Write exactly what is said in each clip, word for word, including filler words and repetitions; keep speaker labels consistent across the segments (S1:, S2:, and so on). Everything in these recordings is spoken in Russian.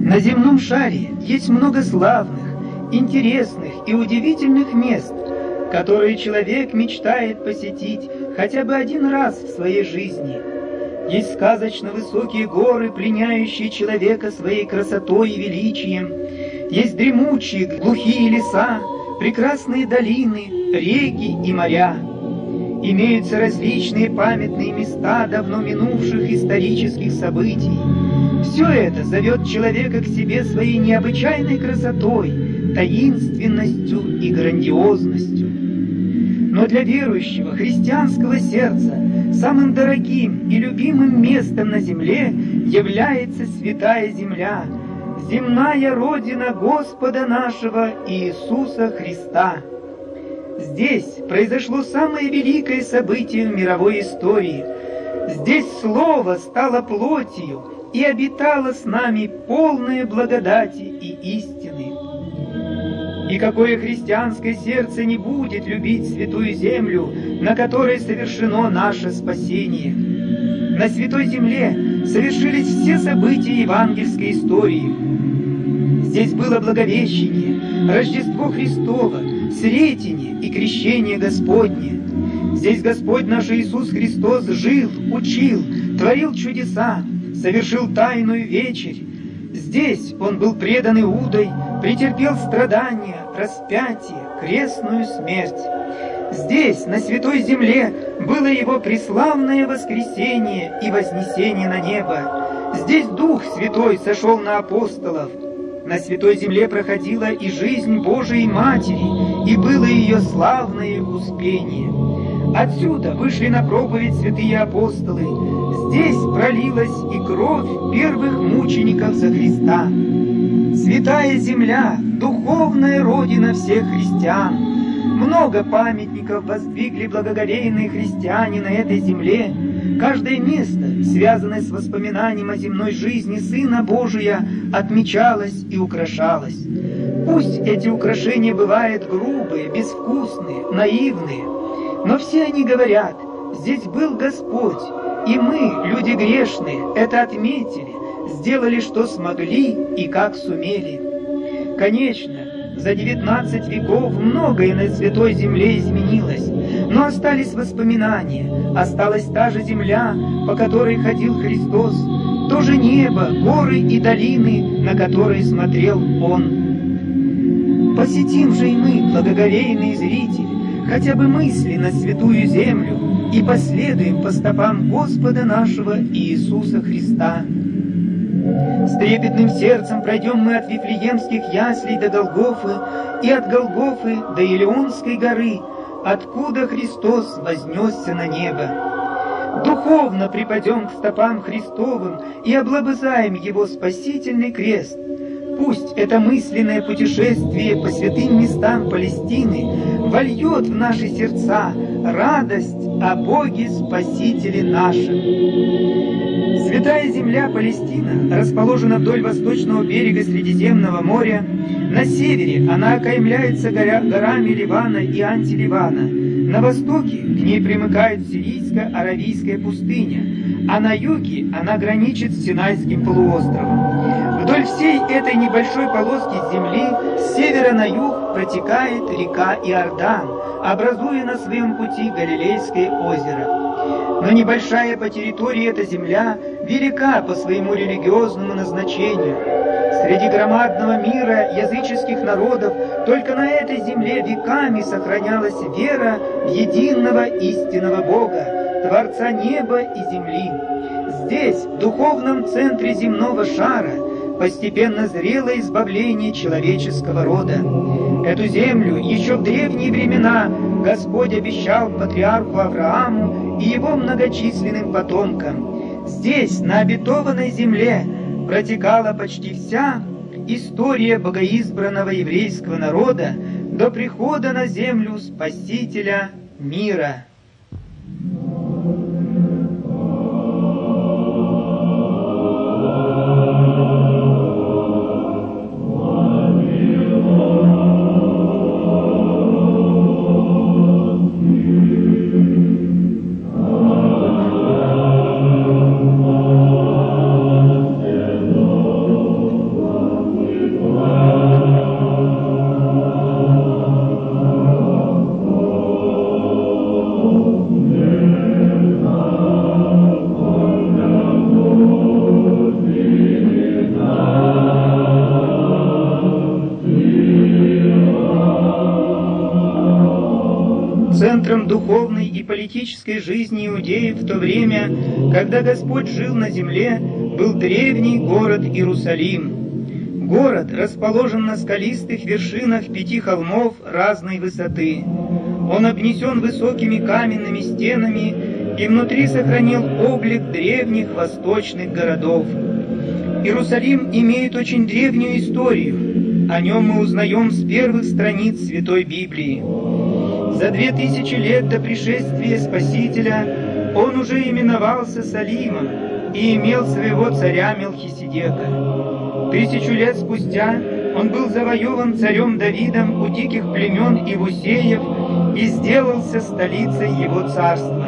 S1: На земном шаре есть много славных, интересных и удивительных мест, которые человек мечтает посетить хотя бы один раз в своей жизни. Есть сказочно высокие горы, пленяющие человека своей красотой и величием. Есть дремучие, глухие леса, прекрасные долины, реки и моря. Имеются различные памятные места давно минувших исторических событий. Все это зовет человека к себе своей необычайной красотой, таинственностью и грандиозностью. Но для верующего христианского сердца самым дорогим и любимым местом на земле является святая земля, земная родина Господа нашего Иисуса Христа. Здесь произошло самое великое событие в мировой истории. Здесь Слово стало плотью и обитало с нами полное благодати и истины. И какое христианское сердце не будет любить святую землю, на которой совершено наше спасение? На святой земле совершились все события евангельской истории. Здесь было Благовещение, Рождество Христово, Сретение и Крещение Господне. Здесь Господь наш Иисус Христос жил, учил, творил чудеса, совершил тайную вечерь. Здесь Он был предан Иудой, претерпел страдания, распятие, крестную смерть. Здесь, на святой земле, было Его преславное воскресение и вознесение на небо. Здесь Дух Святой сошел на апостолов. На святой земле проходила и жизнь Божией Матери, и было ее славное успение. Отсюда вышли на проповедь святые апостолы. Здесь пролилась и кровь первых мучеников за Христа. Святая земля, духовная родина всех христиан. Много памятников воздвигли благоговейные христиане на этой земле. Каждое место, связанное с воспоминанием о земной жизни Сына Божия, отмечалось и украшалось. Пусть эти украшения бывают грубые, безвкусные, наивные, но все они говорят: здесь был Господь, и мы, люди грешные, это отметили, сделали, что смогли и как сумели. Конечно, за девятнадцать веков многое на святой земле изменилось, но остались воспоминания, осталась та же земля, по которой ходил Христос, то же небо, горы и долины, на которые смотрел Он. Посетим же и мы, благоговейные зрители, хотя бы мысли на святую землю и последуем по стопам Господа нашего Иисуса Христа. С трепетным сердцем пройдем мы от Вифлеемских яслей до Голгофы и от Голгофы до Илионской горы, откуда Христос вознесся на небо. Духовно припадем к стопам Христовым и облобызаем Его спасительный крест. Пусть это мысленное путешествие по святым местам Палестины вольет в наши сердца радость о Боге Спасителе нашем. Святая земля Палестина расположена вдоль восточного берега Средиземного моря. На севере она окаймляется горя, горами Ливана и Антиливана. На востоке к ней примыкает Сирийско-Аравийская пустыня, а на юге она граничит с Синайским полуостровом. Вдоль всей этой небольшой полоски земли с севера на юг протекает река Иордан, образуя на своем пути Галилейское озеро. Но небольшая по территории эта земля велика по своему религиозному назначению. Среди громадного мира языческих народов только на этой земле веками сохранялась вера в единого истинного Бога, Творца неба и земли. Здесь, в духовном центре земного шара, постепенно зрело избавление человеческого рода. Эту землю еще в древние времена Господь обещал патриарху Аврааму и его многочисленным потомкам. Здесь, на обетованной земле, протекала почти вся история богоизбранного еврейского народа до прихода на землю Спасителя мира. центром духовной и политической жизни иудеев в то время, когда Господь жил на земле, был древний город Иерусалим. Город расположен на скалистых вершинах пяти холмов разной высоты. Он обнесен высокими каменными стенами и внутри сохранил облик древних восточных городов. Иерусалим имеет очень древнюю историю. О нем мы узнаем с первых страниц Святой Библии. За две тысячи лет до пришествия Спасителя он уже именовался Салимом и имел своего царя Мелхиседека. Тысячу лет спустя он был завоеван царем Давидом у диких племен Иевусеев и сделался столицей его царства.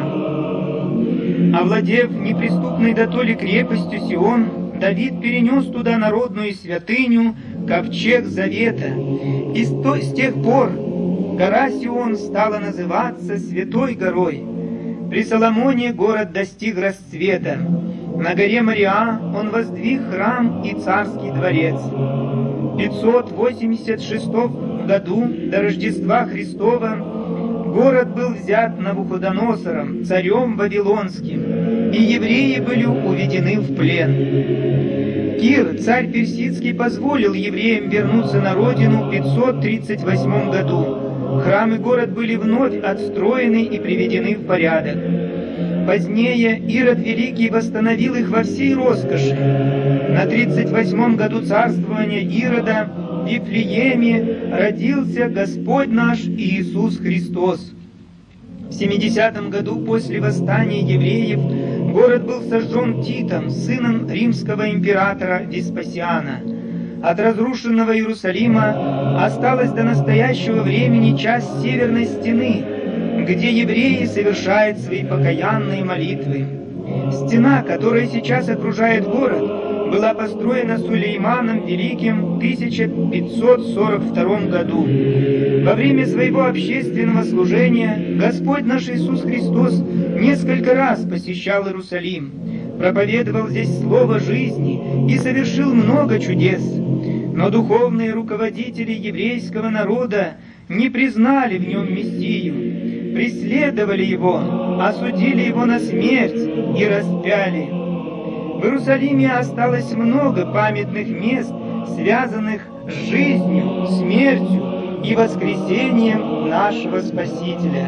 S1: Овладев неприступной дотоле крепостью Сион, Давид перенес туда народную святыню, ковчег Завета, и с тех пор гора Сион стала называться Святой горой. При Соломоне город достиг расцвета. На горе Мориа он воздвиг храм и царский дворец. В пятьсот восемьдесят шестом году до Рождества Христова город был взят Навуходоносором, царем Вавилонским, и евреи были уведены в плен. Кир, царь персидский, позволил евреям вернуться на родину в пятьсот тридцать восьмом году. Храм и город были вновь отстроены и приведены в порядок. Позднее Ирод Великий восстановил их во всей роскоши. На тридцать восьмом году царствования Ирода в Вифлееме родился Господь наш Иисус Христос. В семидесятом году после восстания евреев город был сожжен Титом, сыном римского императора Веспасиана. От разрушенного Иерусалима осталась до настоящего времени часть северной стены, где евреи совершают свои покаянные молитвы. Стена, которая сейчас окружает город, была построена Сулейманом Великим в тысяча пятьсот сорок втором году. Во время своего общественного служения Господь наш Иисус Христос несколько раз посещал Иерусалим, проповедовал здесь слово жизни и совершил много чудес. Но духовные руководители еврейского народа не признали в нем Мессию, преследовали его, осудили его на смерть и распяли. В Иерусалиме осталось много памятных мест, связанных с жизнью, смертью и воскресением нашего Спасителя.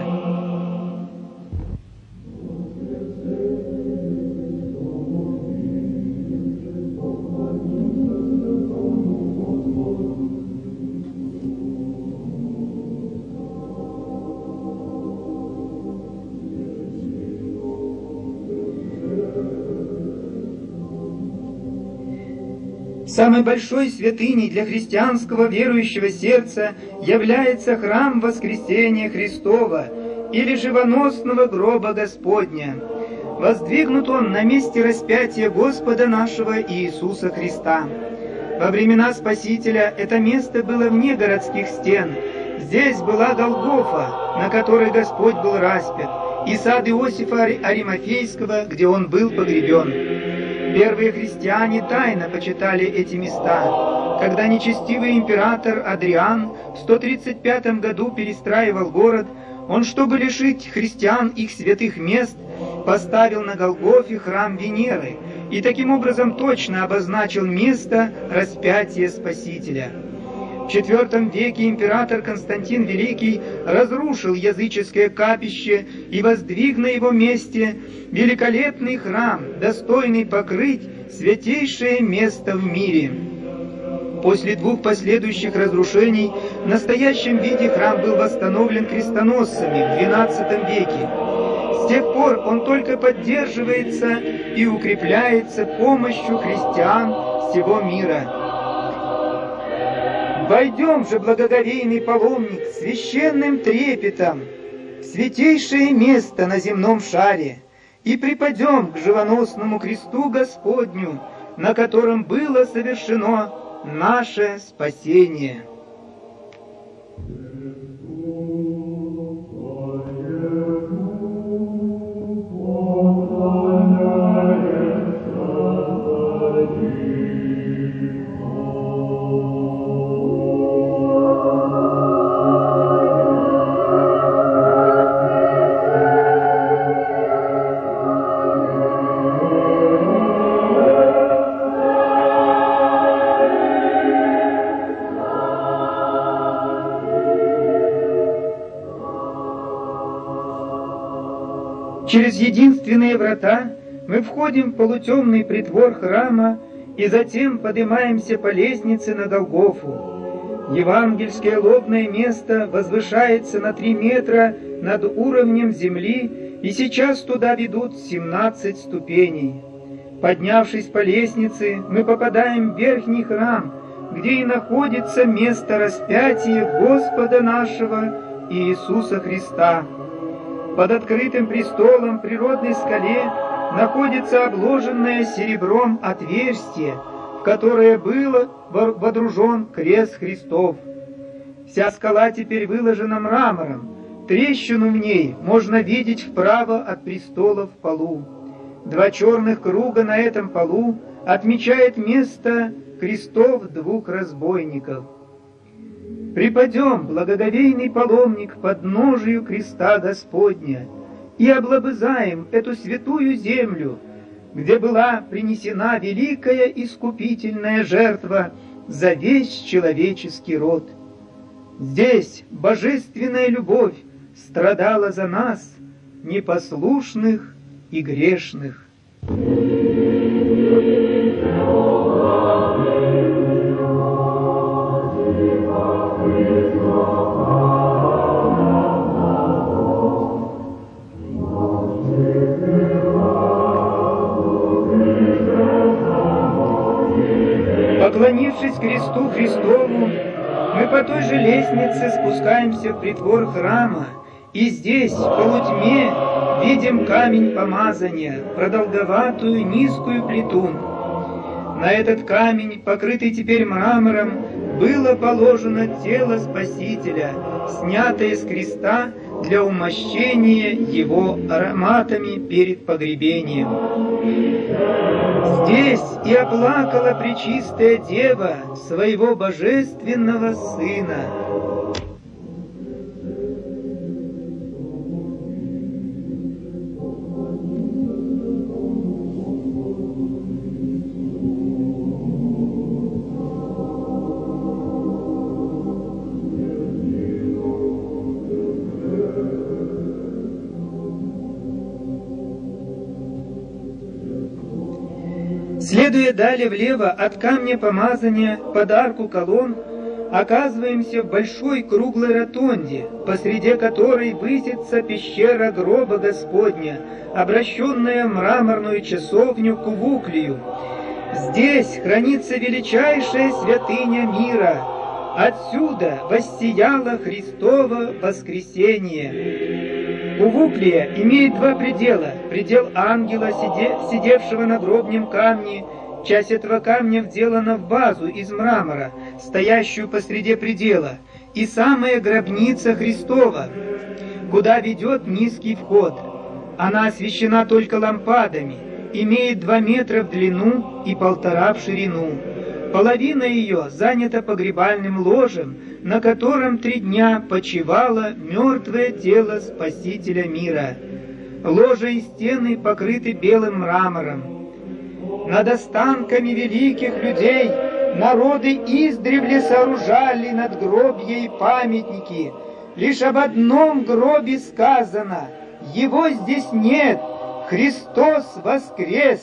S1: Самой большой святыней для христианского верующего сердца является храм Воскресения Христова или живоносного гроба Господня. Воздвигнут он на месте распятия Господа нашего Иисуса Христа. Во времена Спасителя это место было вне городских стен. Здесь была Голгофа, на которой Господь был распят, и сад Иосифа Аримафейского, где он был погребен. Первые христиане тайно почитали эти места. Когда нечестивый император Адриан в сто тридцать пятом году перестраивал город, он, чтобы лишить христиан их святых мест, поставил на Голгофе храм Венеры и таким образом точно обозначил место распятия Спасителя. В четвертом веке император Константин Великий разрушил языческое капище и воздвиг на его месте великолепный храм, достойный покрыть святейшее место в мире. После двух последующих разрушений в настоящем виде храм был восстановлен крестоносцами в двенадцатом веке. С тех пор он только поддерживается и укрепляется помощью христиан всего мира. Войдем же, благоговейный паломник, священным трепетом в святейшее место на земном шаре и припадем к живоносному кресту Господню, на котором было совершено наше спасение. Через единственные врата мы входим в полутемный притвор храма и затем поднимаемся по лестнице на Голгофу. Евангельское лобное место возвышается на три метра над уровнем земли, и сейчас туда ведут семнадцать ступеней. Поднявшись по лестнице, мы попадаем в верхний храм, где и находится место распятия Господа нашего Иисуса Христа. Под открытым престолом в природной скале находится обложенное серебром отверстие, в которое было водружен крест Христов. Вся скала теперь выложена мрамором. Трещину в ней можно видеть вправо от престола в полу. Два черных круга на этом полу отмечает место крестов двух разбойников. Припадем, благоговейный паломник, под подножию креста Господня и облобызаем эту святую землю, где была принесена великая искупительная жертва за весь человеческий род. Здесь божественная любовь страдала за нас, непослушных и грешных. Поклонившись кресту Христову, мы по той же лестнице спускаемся в притвор храма, и здесь, в полутьме, видим камень помазания, продолговатую низкую плиту. На этот камень, покрытый теперь мрамором, было положено тело Спасителя, снятое с креста для умощения его ароматами перед погребением. Здесь и оплакала Пречистая Дева своего божественного Сына. Следуя далее влево от камня помазания под арку колонн, оказываемся в большой круглой ротонде, посреди которой высится пещера гроба Господня, обращенная в мраморную часовню Кувуклию. Здесь хранится величайшая святыня мира. Отсюда воссияло Христово воскресение. Кувуклия имеет два предела. Предел ангела, сидевшего на гробном камне. Часть этого камня вделана в базу из мрамора, стоящую посреди предела, и самая гробница Христова, куда ведет низкий вход. Она освещена только лампадами, имеет два метра в длину и полтора в ширину. Половина ее занята погребальным ложем, на котором три дня почивало мертвое тело Спасителя мира. Ложа и стены покрыты белым мрамором. Над останками великих людей народы издревле сооружали надгробья и памятники. Лишь об одном гробе сказано: «Его здесь нет, Христос воскрес!»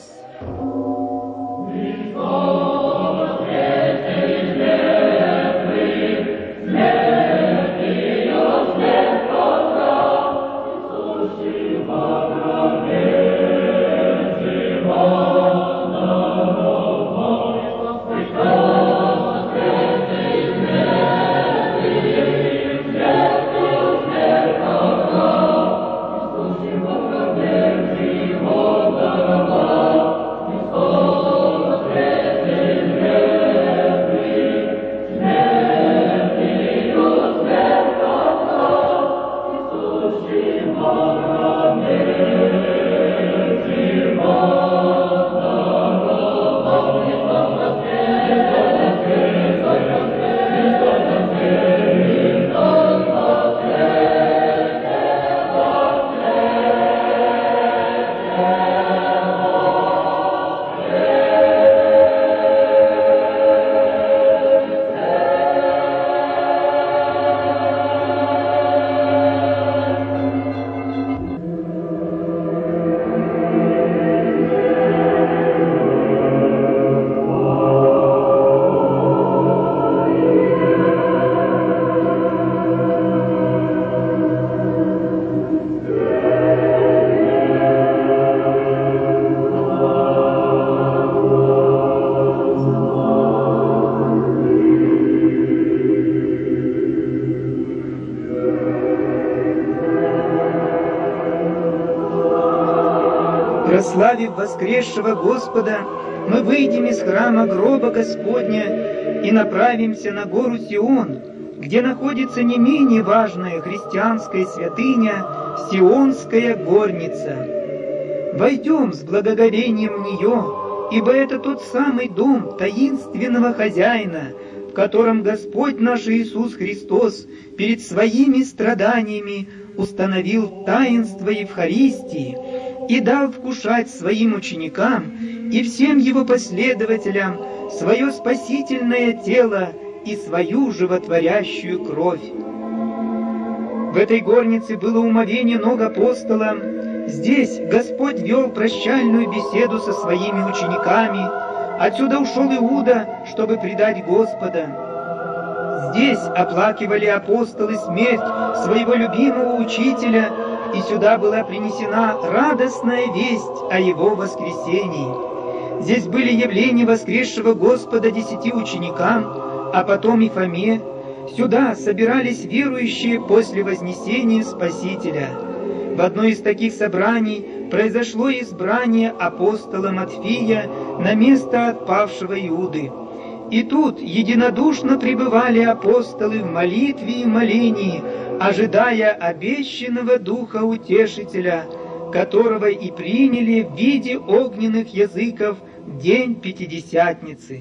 S1: Прославив воскресшего Господа, мы выйдем из храма гроба Господня и направимся на гору Сион, где находится не менее важная христианская святыня Сионская горница. Войдем с благоговением в нее, ибо это тот самый дом таинственного хозяина, в котором Господь наш Иисус Христос перед своими страданиями установил таинство Евхаристии и дал вкушать своим ученикам и всем его последователям свое спасительное тело и свою животворящую кровь. В этой горнице было умовение ног апостола. Здесь Господь вел прощальную беседу со своими учениками. Отсюда ушел Иуда, чтобы предать Господа. Здесь оплакивали апостолы смерть своего любимого учителя, и сюда была принесена радостная весть о его воскресении. Здесь были явления воскресшего Господа десяти ученикам, а потом и Фоме. Сюда собирались верующие после вознесения Спасителя. В одно из таких собраний произошло избрание апостола Матфея на место отпавшего Иуды. И тут единодушно пребывали апостолы в молитве и молении, ожидая обещанного Духа Утешителя, которого и приняли в виде огненных языков в день Пятидесятницы.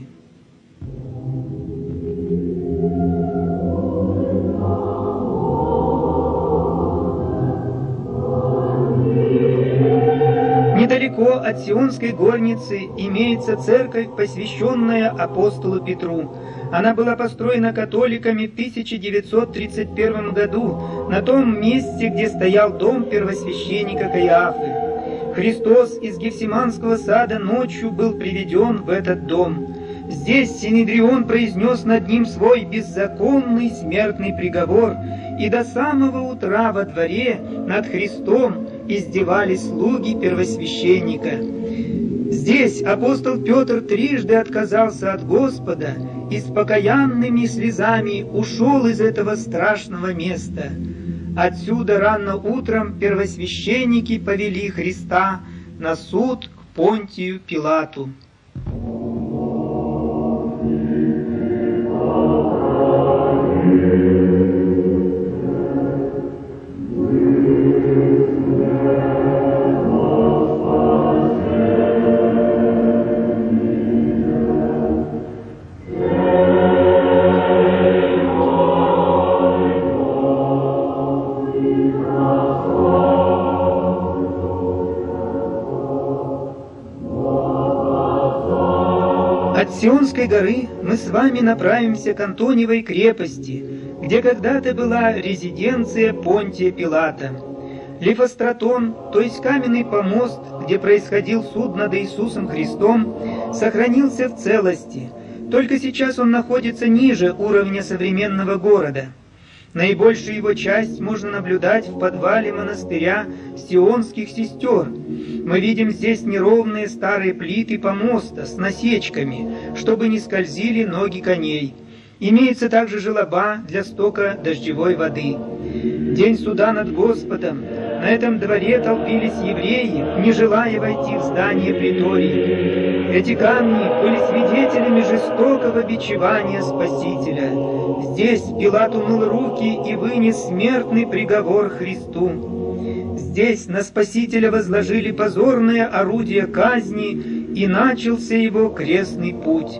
S1: Недалеко от Сионской горницы имеется церковь, посвященная апостолу Петру. Она была построена католиками в тысяча девятьсот тридцать первом году на том месте, где стоял дом первосвященника Каиафы. Христос из Гефсиманского сада ночью был приведен в этот дом. Здесь Синедрион произнес над ним свой беззаконный смертный приговор, и до самого утра во дворе над Христом издевались слуги первосвященника. Здесь апостол Петр трижды отказался от Господа и с покаянными слезами ушел из этого страшного места. Отсюда рано утром первосвященники повели Христа на суд к Понтию Пилату. От Сионской горы мы с вами направимся к Антониевой крепости, где когда-то была резиденция Понтия Пилата. Лифостратон, то есть каменный помост, где происходил суд над Иисусом Христом, сохранился в целости, только сейчас он находится ниже уровня современного города. Наибольшую его часть можно наблюдать в подвале монастыря Сионских сестер. Мы видим здесь неровные старые плиты помоста с насечками, чтобы не скользили ноги коней. Имеется также желоба для стока дождевой воды. День суда над Господом. На этом дворе толпились евреи, не желая войти в здание притории. Эти камни были свидетелями жестокого бичевания Спасителя. Здесь Пилат умыл руки и вынес смертный приговор Христу. Здесь на Спасителя возложили позорное орудие казни, и начался его крестный путь.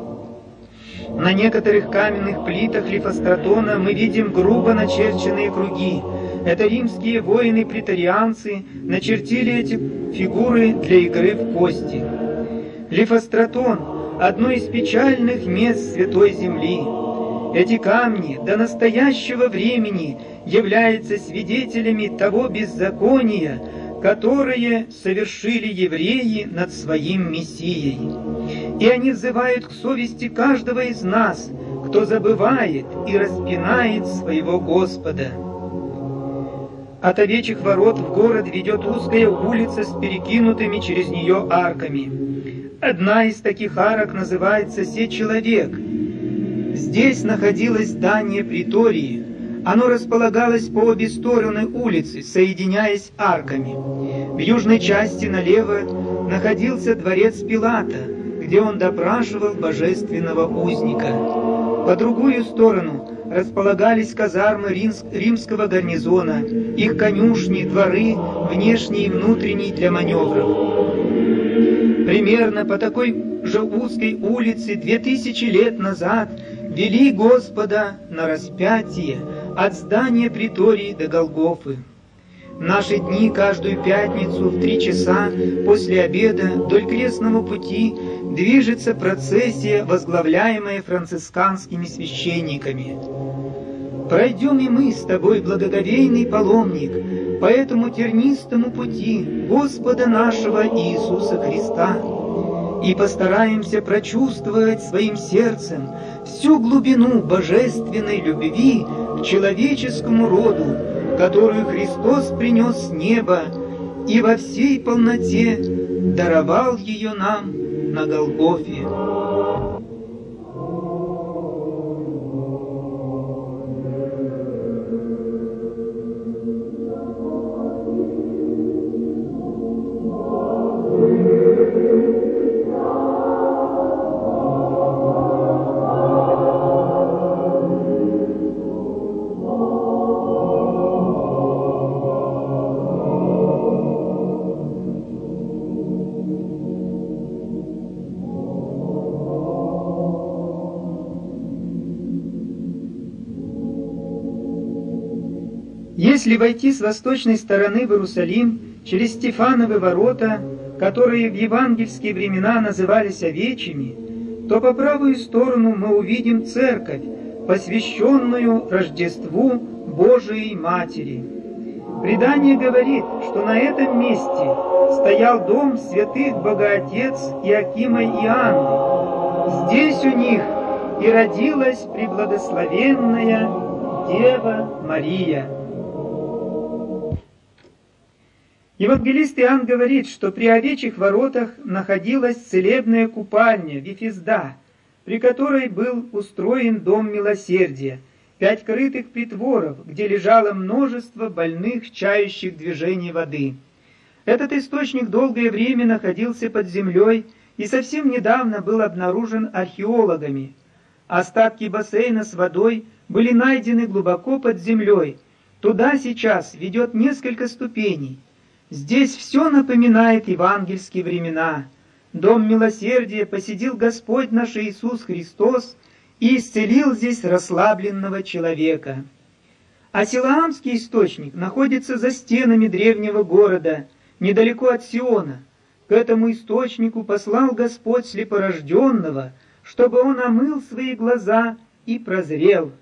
S1: На некоторых каменных плитах Лифостратона мы видим грубо начерченные круги. Это римские воины-претарианцы начертили эти фигуры для игры в кости. Лифостратон – одно из печальных мест Святой Земли. Эти камни до настоящего времени являются свидетелями того беззакония, которое совершили евреи над своим Мессией. И они взывают к совести каждого из нас, кто забывает и распинает своего Господа. От Овечьих ворот в город ведет узкая улица с перекинутыми через нее арками. Одна из таких арок называется «Се человек». Здесь находилось здание притории, Оно располагалось по обе стороны улицы, соединяясь арками. В южной части налево находился дворец Пилата, где он допрашивал божественного узника. По другую сторону располагались казармы римского гарнизона, их конюшни, дворы, внешние и внутренние для маневров. Примерно по такой же узкой улице две тысячи лет назад вели Господа на распятие от здания притории до Голгофы. В наши дни каждую пятницу в три часа после обеда вдоль крестного пути движется процессия, возглавляемая францисканскими священниками. Пройдем и мы с тобой, благоговейный паломник, по этому тернистому пути Господа нашего Иисуса Христа, и постараемся прочувствовать своим сердцем всю глубину божественной любви к человеческому роду, которую Христос принес с неба и во всей полноте даровал ее нам на Голгофе. Если войти с восточной стороны в Иерусалим через Стефановы ворота, которые в евангельские времена назывались овечьими, то по правую сторону мы увидим церковь, посвященную Рождеству Божией Матери. Предание говорит, что на этом месте стоял дом святых Богоотец Иакима и Анны. Здесь у них и родилась преблагословенная Дева Мария. Евангелист Иоанн говорит, что при овечьих воротах находилась целебная купальня Вифизда, при которой был устроен дом милосердия, пять крытых притворов, где лежало множество больных, чающих движений воды. Этот источник долгое время находился под землей и совсем недавно был обнаружен археологами. Остатки бассейна с водой были найдены глубоко под землей. Туда сейчас ведет несколько ступеней. Здесь все напоминает евангельские времена. Дом милосердия посетил Господь наш Иисус Христос и исцелил здесь расслабленного человека. А Силаамский источник находится за стенами древнего города, недалеко от Сиона. К этому источнику послал Господь слепорожденного, чтобы он омыл свои глаза и прозрел.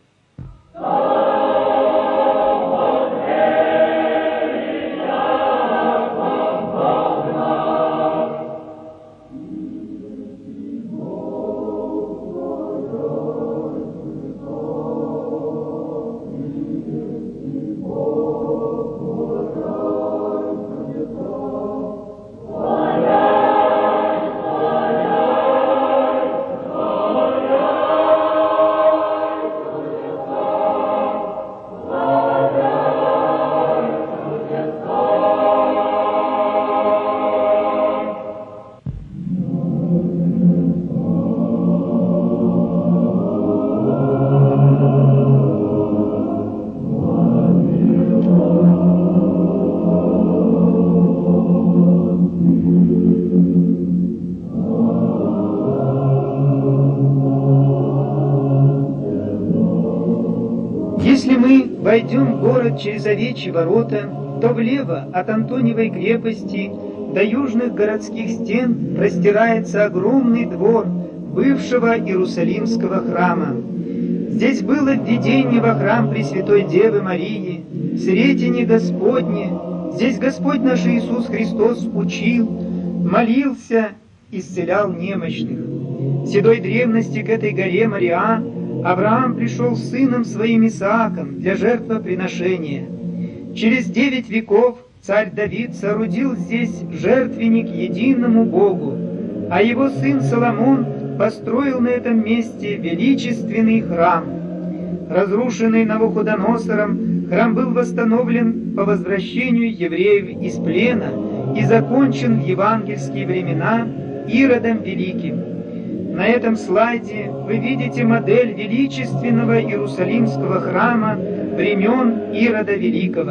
S1: Если мы войдем в город через овечьи ворота, то влево от Антониевой крепости до южных городских стен простирается огромный двор бывшего Иерусалимского храма. Здесь было введение во храм Пресвятой Девы Марии, Сретение Господне. Здесь Господь наш Иисус Христос учил, молился, исцелял немощных. В седой древности к этой горе Мориа Авраам пришел с сыном своим Исааком для жертвоприношения. Через девять веков царь Давид соорудил здесь жертвенник единому Богу, а его сын Соломон построил на этом месте величественный храм. Разрушенный Навуходоносором, храм был восстановлен по возвращению евреев из плена и закончен в евангельские времена Иродом Великим. На этом слайде вы видите модель величественного Иерусалимского храма времен Ирода Великого.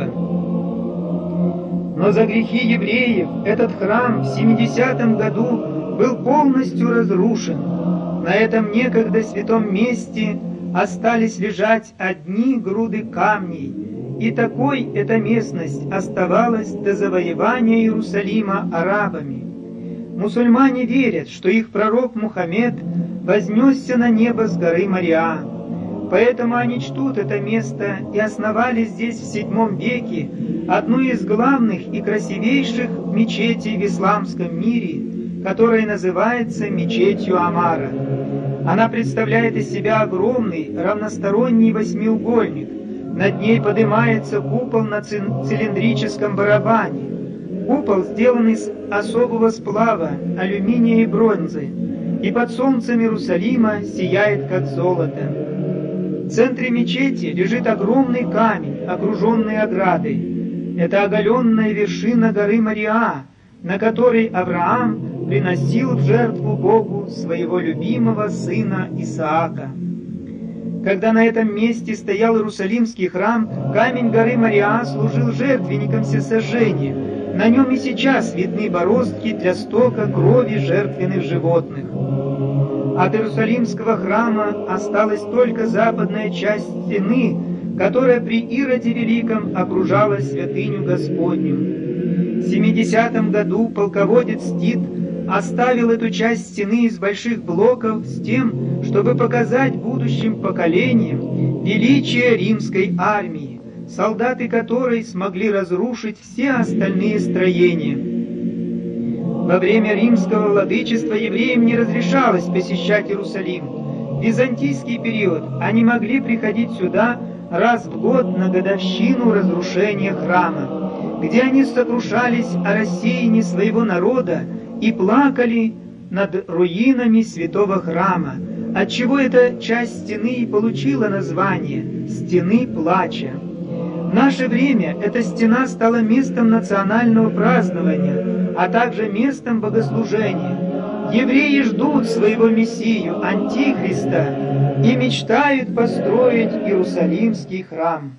S1: Но за грехи евреев этот храм в семидесятом году был полностью разрушен. На этом некогда святом месте остались лежать одни груды камней, и такой эта местность оставалась до завоевания Иерусалима арабами. Мусульмане верят, что их пророк Мухаммед вознесся на небо с горы Мориа. Поэтому они чтут это место и основали здесь в седьмом веке одну из главных и красивейших мечетей в исламском мире, которая называется мечетью Амара. Она представляет из себя огромный равносторонний восьмиугольник. Над ней поднимается купол на цилиндрическом барабане. Купол сделан из особого сплава, алюминия и бронзы, и под солнцем Иерусалима сияет, как золото. В центре мечети лежит огромный камень, окруженный оградой. Это оголенная вершина горы Мориа, на которой Авраам приносил в жертву Богу своего любимого сына Исаака. Когда на этом месте стоял Иерусалимский храм, камень горы Мориа служил жертвенником всесожжения. На нем и сейчас видны бороздки для стока крови жертвенных животных. От Иерусалимского храма осталась только западная часть стены, которая при Ироде Великом окружала святыню Господню. В семидесятом году полководец Тит оставил эту часть стены из больших блоков с тем, чтобы показать будущим поколениям величие римской армии, солдаты которой смогли разрушить все остальные строения. Во время римского владычества евреям не разрешалось посещать Иерусалим. В византийский период они могли приходить сюда раз в год на годовщину разрушения храма, где они сокрушались о рассеянии своего народа и плакали над руинами святого храма, отчего эта часть стены и получила название «Стены плача». В наше время эта стена стала местом национального празднования, а также местом богослужения. Евреи ждут своего Мессию, Антихриста, и мечтают построить Иерусалимский храм.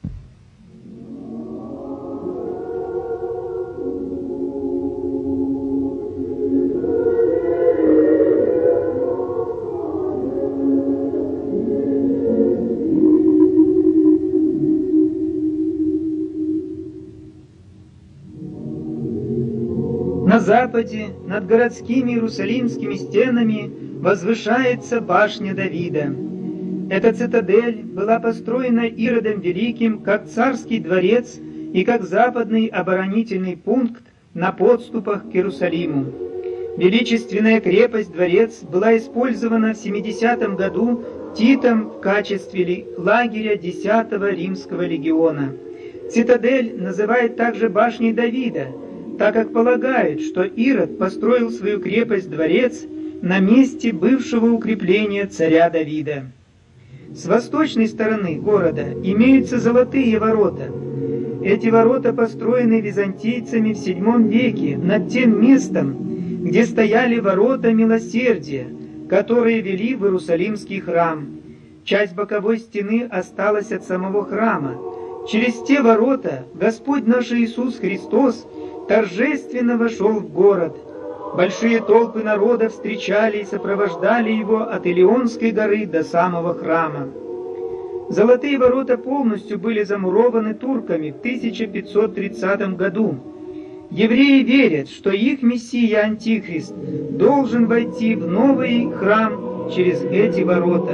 S1: На западе, над городскими иерусалимскими стенами, возвышается башня Давида. Эта цитадель была построена Иродом Великим как царский дворец и как западный оборонительный пункт на подступах к Иерусалиму. Величественная крепость-дворец была использована в семидесятом году Титом в качестве лагеря десятого римского легиона. Цитадель называют также башней Давида, так как полагают, что Ирод построил свою крепость-дворец на месте бывшего укрепления царя Давида. С восточной стороны города имеются золотые ворота. Эти ворота построены византийцами в седьмом веке над тем местом, где стояли ворота милосердия, которые вели в Иерусалимский храм. Часть боковой стены осталась от самого храма. Через те ворота Господь наш Иисус Христос торжественно вошел в город. Большие толпы народа встречали и сопровождали его от Илионской горы до самого храма. Золотые ворота полностью были замурованы турками в тысяча пятьсот тридцатом году. Евреи верят, что их Мессия Антихрист должен войти в новый храм через эти ворота.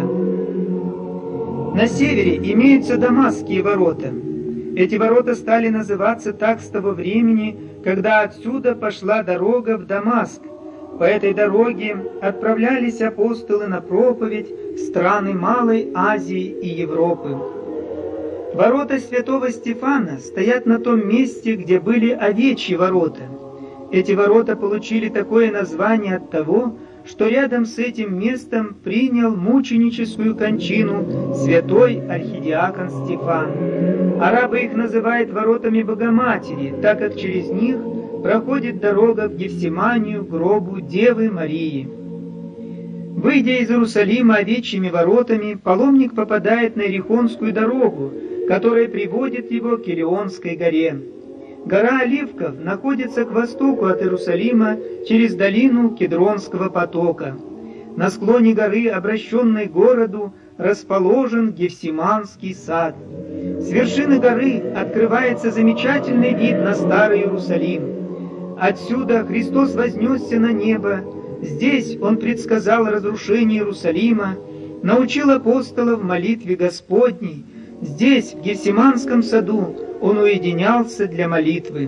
S1: На севере имеются Дамасские ворота. Эти ворота стали называться так с того времени, когда отсюда пошла дорога в Дамаск. По этой дороге отправлялись апостолы на проповедь в страны Малой Азии и Европы. Ворота святого Стефана стоят на том месте, где были овечьи ворота. Эти ворота получили такое название от того, что рядом с этим местом принял мученическую кончину святой архидиакон Стефан. Арабы их называют воротами Богоматери, так как через них проходит дорога в Гефсиманию, гробу Девы Марии. Выйдя из Иерусалима овечьими воротами, паломник попадает на Иерихонскую дорогу, которая приводит его к Илионской горе. Гора Оливков находится к востоку от Иерусалима через долину Кедронского потока. На склоне горы, обращенной к городу, расположен Гефсиманский сад. С вершины горы открывается замечательный вид на Старый Иерусалим. Отсюда Христос вознесся на небо. Здесь Он предсказал разрушение Иерусалима, научил апостолов молитве Господней. Здесь, в Гефсиманском саду, Он уединялся для молитвы.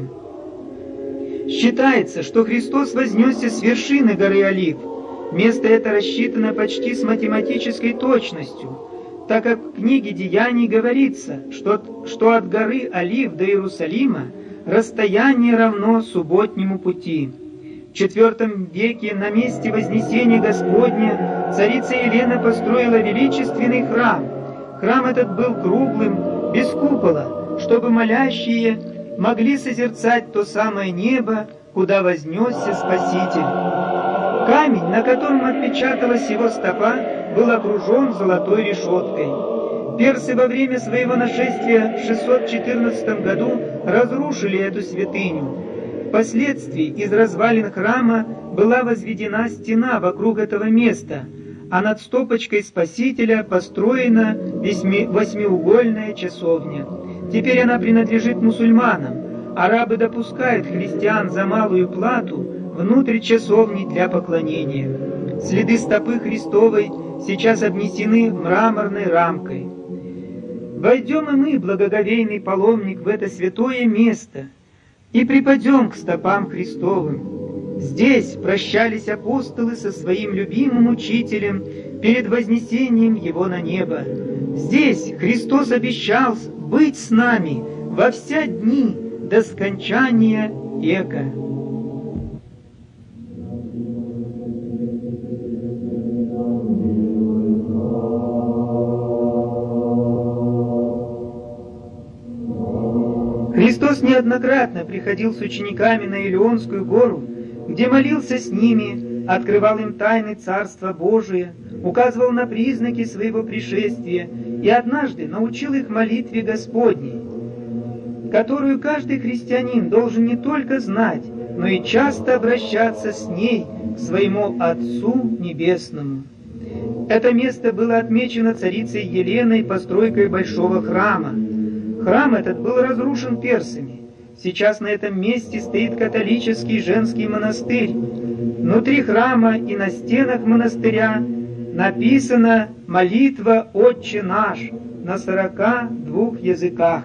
S1: Считается, что Христос вознесся с вершины горы Олив. Место это рассчитано почти с математической точностью, так как в книге Деяний говорится, что, что от горы Олив до Иерусалима расстояние равно субботнему пути. В четвертом веке на месте Вознесения Господня царица Елена построила величественный храм. Храм этот был круглым, без купола, чтобы молящие могли созерцать то самое небо, куда вознесся Спаситель. Камень, на котором отпечаталась его стопа, был окружен золотой решеткой. Персы во время своего нашествия в шестьсот четырнадцатом году разрушили эту святыню. Впоследствии из развалин храма была возведена стена вокруг этого места, а над стопочкой Спасителя построена восьмиугольная часовня. Теперь она принадлежит мусульманам. Арабы допускают христиан за малую плату внутрь часовни для поклонения. Следы стопы Христовой сейчас обнесены мраморной рамкой. Войдем и мы, благоговейный паломник, в это святое место и припадем к стопам Христовым. Здесь прощались апостолы со своим любимым учителем перед вознесением его на небо. Здесь Христос обещал быть с нами во все дни до скончания века. Христос неоднократно приходил с учениками на Илионскую гору, где молился с ними, открывал им тайны Царства Божия, указывал на признаки своего пришествия и однажды научил их молитве Господней, которую каждый христианин должен не только знать, но и часто обращаться с ней к своему Отцу Небесному. Это место было отмечено царицей Еленой постройкой большого храма. Храм этот был разрушен персами. Сейчас на этом месте стоит католический женский монастырь. Внутри храма и на стенах монастыря написана молитва «Отче наш» на сорока двух языках.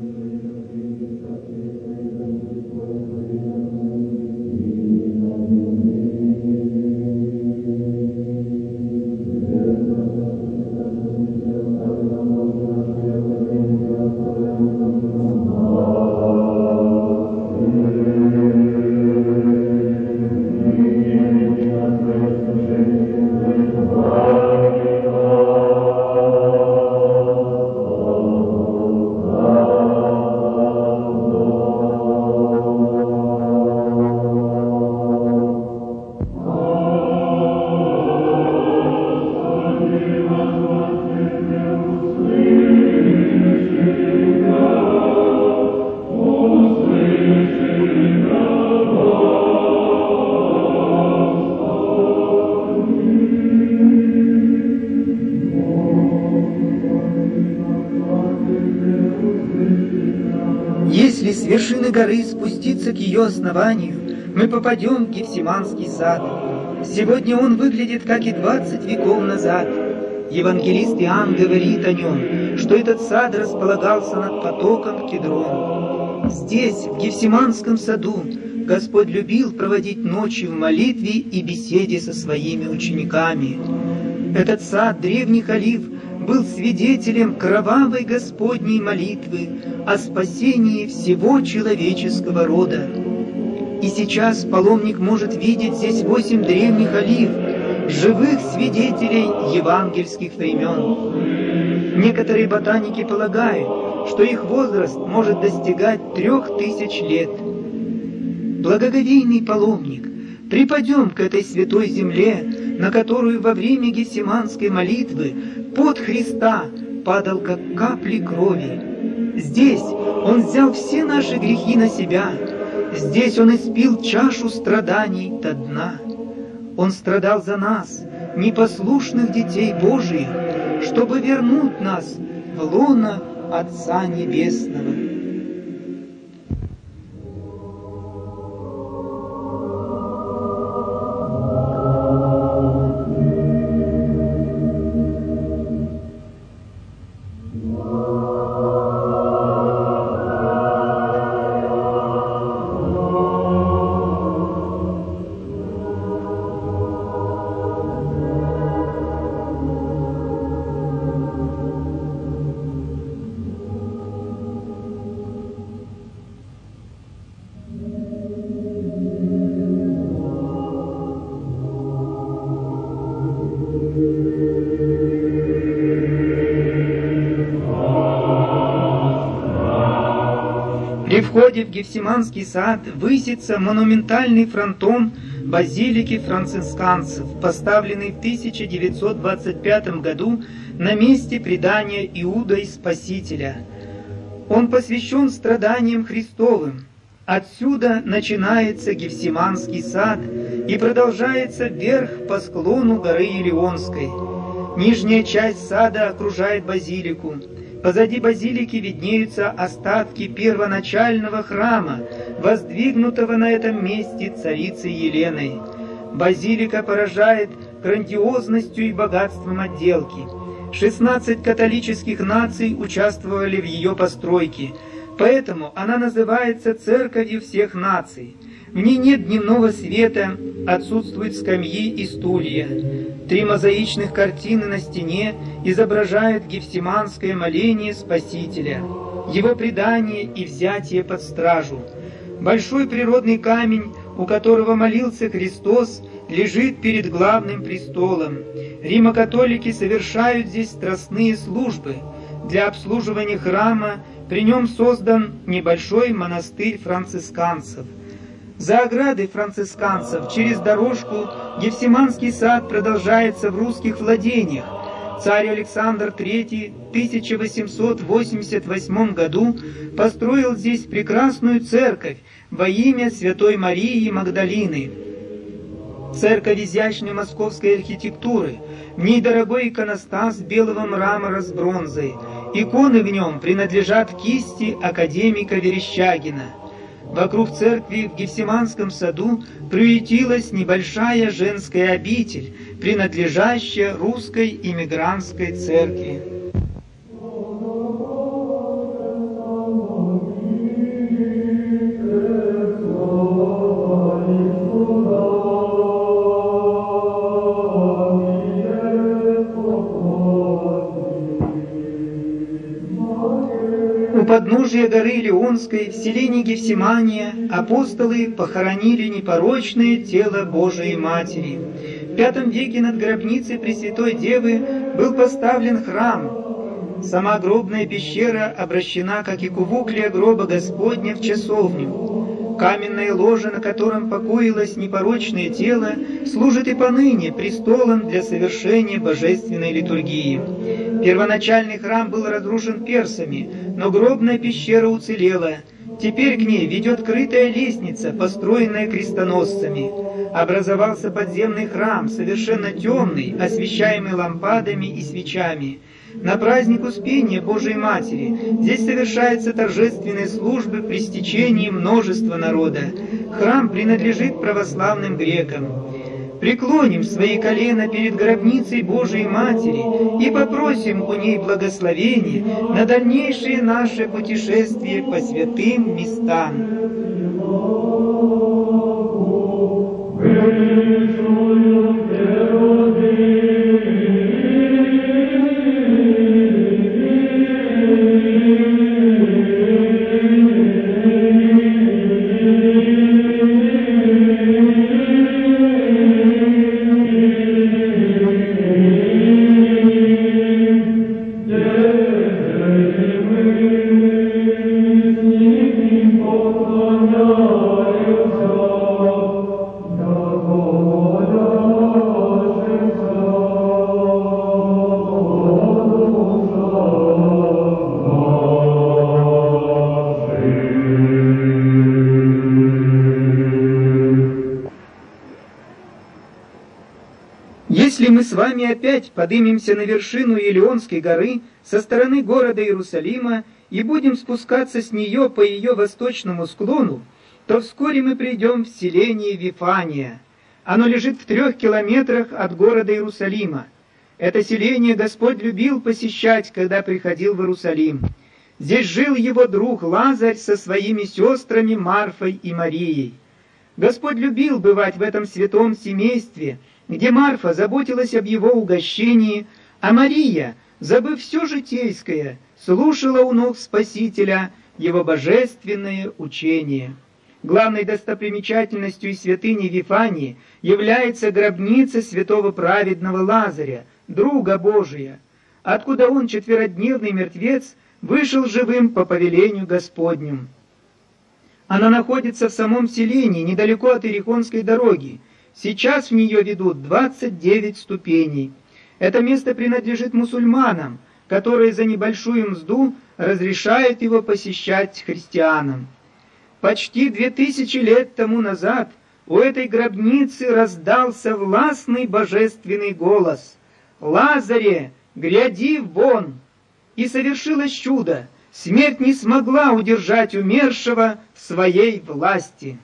S1: Если с вершины горы спуститься к ее основанию, мы попадем в Гефсиманский сад. Сегодня он выглядит, как и двадцать веков назад. Евангелист Иоанн говорит о нем, что этот сад располагался над потоком Кедрон. Здесь, в Гефсиманском саду, Господь любил проводить ночи в молитве и беседе со своими учениками. Этот сад древних олив был свидетелем кровавой Господней молитвы о спасении всего человеческого рода. И сейчас паломник может видеть здесь восемь древних олив, живых свидетелей евангельских времен. Некоторые ботаники полагают, что их возраст может достигать трех тысяч лет. Благоговейный паломник, припадем к этой святой земле, на которую во время гефсиманской молитвы пот Христа падал, как капли крови. Здесь Он взял все наши грехи на себя, здесь Он испил чашу страданий до дна. Он страдал за нас, непослушных детей Божиих, чтобы вернуть нас в лоно Отца Небесного. При входе в Гефсиманский сад высится монументальный фронтон базилики францисканцев, поставленный в тысяча девятьсот двадцать пятом году на месте предания Иудой Спасителя. Он посвящен страданиям Христовым. Отсюда начинается Гефсиманский сад и продолжается вверх по склону горы Елеонской. Нижняя часть сада окружает базилику. Позади базилики виднеются остатки первоначального храма, воздвигнутого на этом месте царицей Еленой. Базилика поражает грандиозностью и богатством отделки. шестнадцать католических наций участвовали в ее постройке, поэтому она называется «Церковью всех наций». В ней нет дневного света, отсутствуют скамьи и стулья. Три мозаичных картины на стене изображают гефсиманское моление Спасителя, его предание и взятие под стражу. Большой природный камень, у которого молился Христос, лежит перед главным престолом. Римо-католики совершают здесь страстные службы. Для обслуживания храма при нем создан небольшой монастырь францисканцев. За оградой францисканцев через дорожку Гефсиманский сад продолжается в русских владениях. Царь Александр третий в тысяча восемьсот восемьдесят восьмом году построил здесь прекрасную церковь во имя Святой Марии Магдалины. Церковь изящной московской архитектуры, в ней дорогой иконостас белого мрамора с бронзой. Иконы в нем принадлежат кисти академика Верещагина. Вокруг церкви в Гефсиманском саду приютилась небольшая женская обитель, принадлежащая русской иммигрантской церкви. У подножия горы Илионской в селении Гефсимания апостолы похоронили непорочное тело Божией Матери. В пятом веке над гробницей Пресвятой Девы был поставлен храм. Сама гробная пещера обращена, как и кувуклия гроба Господня, в часовню. Каменное ложе, на котором покоилось непорочное тело, служит и поныне престолом для совершения божественной литургии. Первоначальный храм был разрушен персами, но гробная пещера уцелела. Теперь к ней ведет крытая лестница, построенная крестоносцами. Образовался подземный храм, совершенно темный, освещаемый лампадами и свечами. На праздник Успения Божией Матери здесь совершаются торжественные службы при стечении множества народа. Храм принадлежит православным грекам. Преклоним свои колена перед гробницей Божией Матери и попросим у ней благословения на дальнейшее наше путешествие по святым местам. Если мы с вами опять поднимемся на вершину Елеонской горы со стороны города Иерусалима и будем спускаться с нее по ее восточному склону, то вскоре мы придем в селение Вифания. Оно лежит в трех километрах от города Иерусалима. Это селение Господь любил посещать, когда приходил в Иерусалим. Здесь жил его друг Лазарь со своими сестрами Марфой и Марией. Господь любил бывать в этом святом семействе, где Марфа заботилась об его угощении, а Мария, забыв все житейское, слушала у ног Спасителя его божественное учение. Главной достопримечательностью и святыни Вифании является гробница святого праведного Лазаря, друга Божия, откуда он, четверодневный мертвец, вышел живым по повелению Господним. Она находится в самом селении, недалеко от Иерихонской дороги. Сейчас в нее ведут двадцать девять ступеней. Это место принадлежит мусульманам, которые за небольшую мзду разрешают его посещать христианам. Почти две тысячи лет тому назад у этой гробницы раздался властный божественный голос: «Лазаре, гряди вон!» И совершилось чудо. Смерть не смогла удержать умершего в своей власти.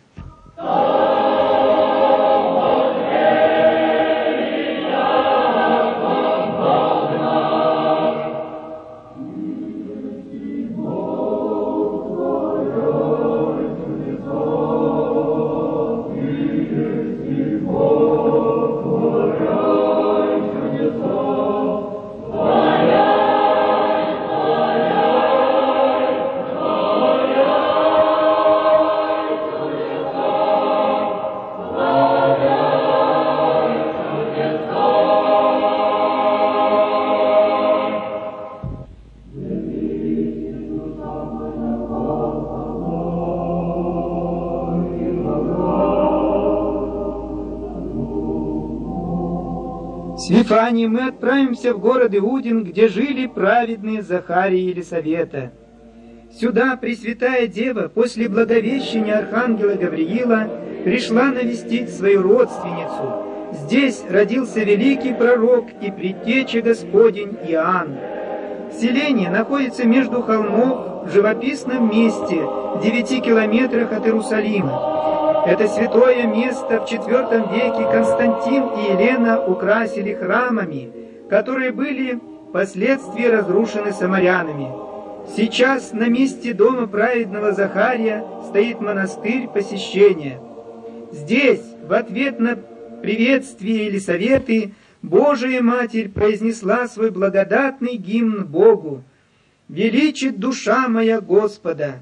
S1: С Вифании мы отправимся в город Иудин, где жили праведные Захария и Елисавета. Сюда Пресвятая Дева после благовещения архангела Гавриила пришла навестить свою родственницу. Здесь родился великий пророк и предтеча Господень Иоанн. Селение находится между холмов в живописном месте в девяти километрах от Иерусалима. Это святое место в четвертом веке Константин и Елена украсили храмами, которые были впоследствии разрушены самарянами. Сейчас на месте дома праведного Захария стоит монастырь Посещения. Здесь, в ответ на приветствие Елисаветы, Божия Матерь произнесла свой благодатный гимн Богу: «Величит душа моя Господа».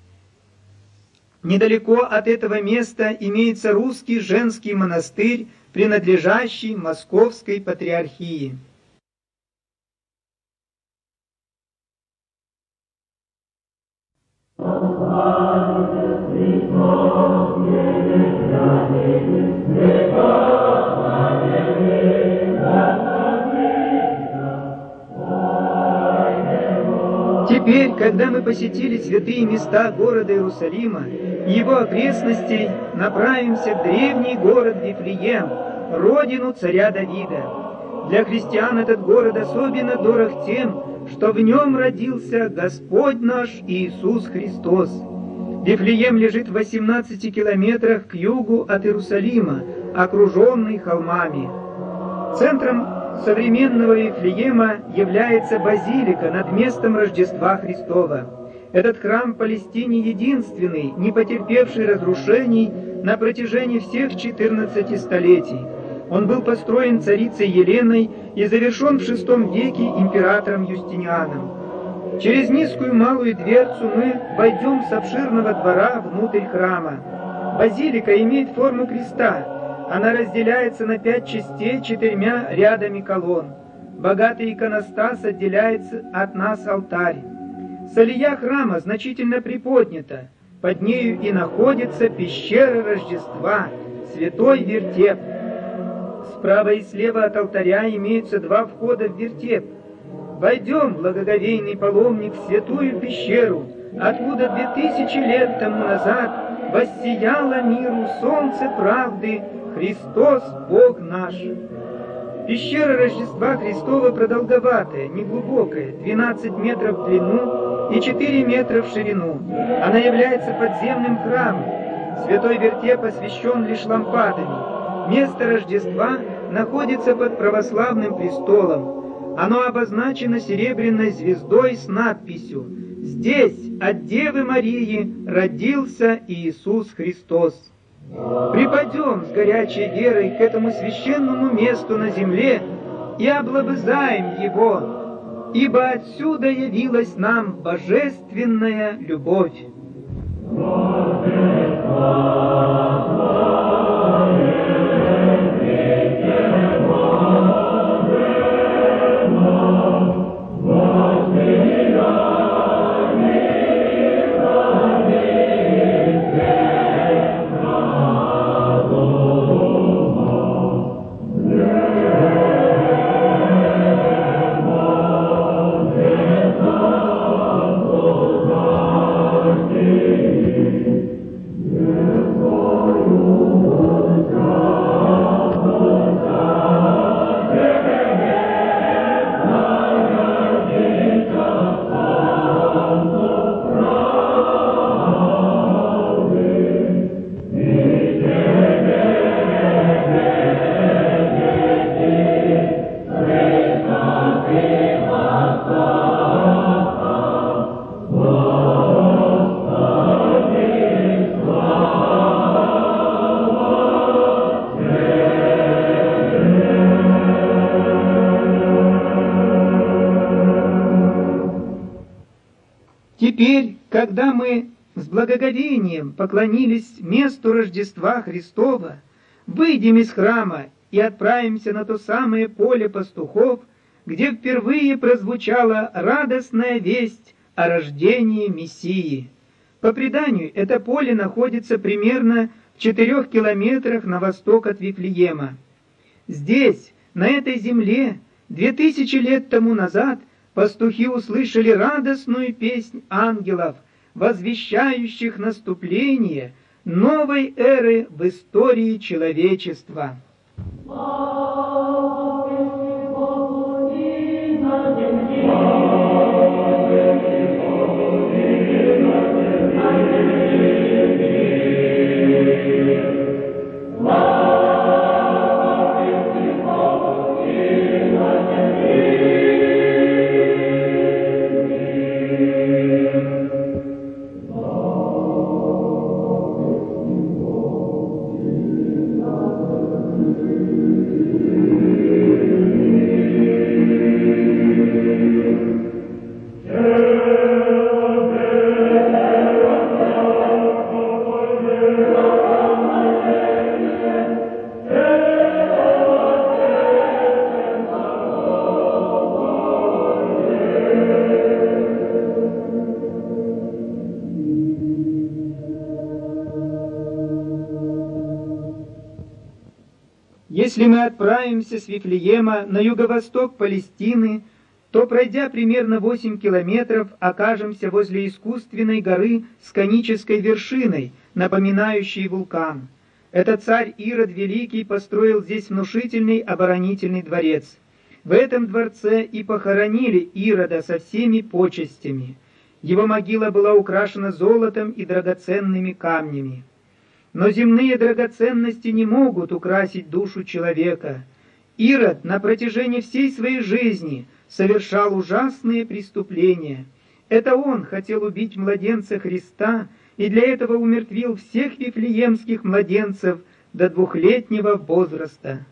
S1: Недалеко от этого места имеется русский женский монастырь, принадлежащий Московской патриархии. Теперь, когда мы посетили святые места города Иерусалима и его окрестностей, направимся в древний город Вифлеем, родину царя Давида. Для христиан этот город особенно дорог тем, что в нем родился Господь наш Иисус Христос. Вифлеем лежит в восемнадцати километрах к югу от Иерусалима, окруженный холмами. Центром современного Вифлеема является базилика над местом Рождества Христова. Этот храм в Палестине единственный, не потерпевший разрушений на протяжении всех четырнадцати столетий. Он был построен царицей Еленой и завершен в шестом веке императором Юстинианом. Через низкую малую дверцу мы войдем с обширного двора внутрь храма. Базилика имеет форму креста. Она разделяется на пять частей четырьмя рядами колонн. Богатый иконостас отделяет от нас алтарь. Солия храма значительно приподнята. Под нею и находится пещера Рождества, святой вертеп. Справа и слева от алтаря имеются два входа в вертеп. Войдем, благоговейный паломник, в святую пещеру, откуда две тысячи лет тому назад воссияло миру солнце правды, Христос Бог наш. Пещера Рождества Христова продолговатая, неглубокая, двенадцать метров в длину и четыре метра в ширину. Она является подземным храмом. Святой вертеп освящен лишь лампадами. Место Рождества находится под православным престолом. Оно обозначено серебряной звездой с надписью: «Здесь от Девы Марии родился Иисус Христос». Припадем с горячей верой к этому священному месту на земле и облобызаем его, ибо отсюда явилась нам божественная любовь. Теперь, когда мы с благоговением поклонились месту Рождества Христова, выйдем из храма и отправимся на то самое поле пастухов, где впервые прозвучала радостная весть о рождении Мессии. По преданию, это поле находится примерно в четырех километрах на восток от Вифлеема. Здесь, на этой земле, две тысячи лет тому назад, пастухи услышали радостную песнь ангелов, возвещающих наступление новой эры в истории человечества. Если мы отправимся с Вифлеема на юго-восток Палестины, то, пройдя примерно восемь километров, окажемся возле искусственной горы с конической вершиной, напоминающей вулкан. Это царь Ирод Великий построил здесь внушительный оборонительный дворец. В этом дворце и похоронили Ирода со всеми почестями. Его могила была украшена золотом и драгоценными камнями. Но земные драгоценности не могут украсить душу человека. Ирод на протяжении всей своей жизни совершал ужасные преступления. Это он хотел убить младенца Христа и для этого умертвил всех вифлеемских младенцев до двухлетнего возраста.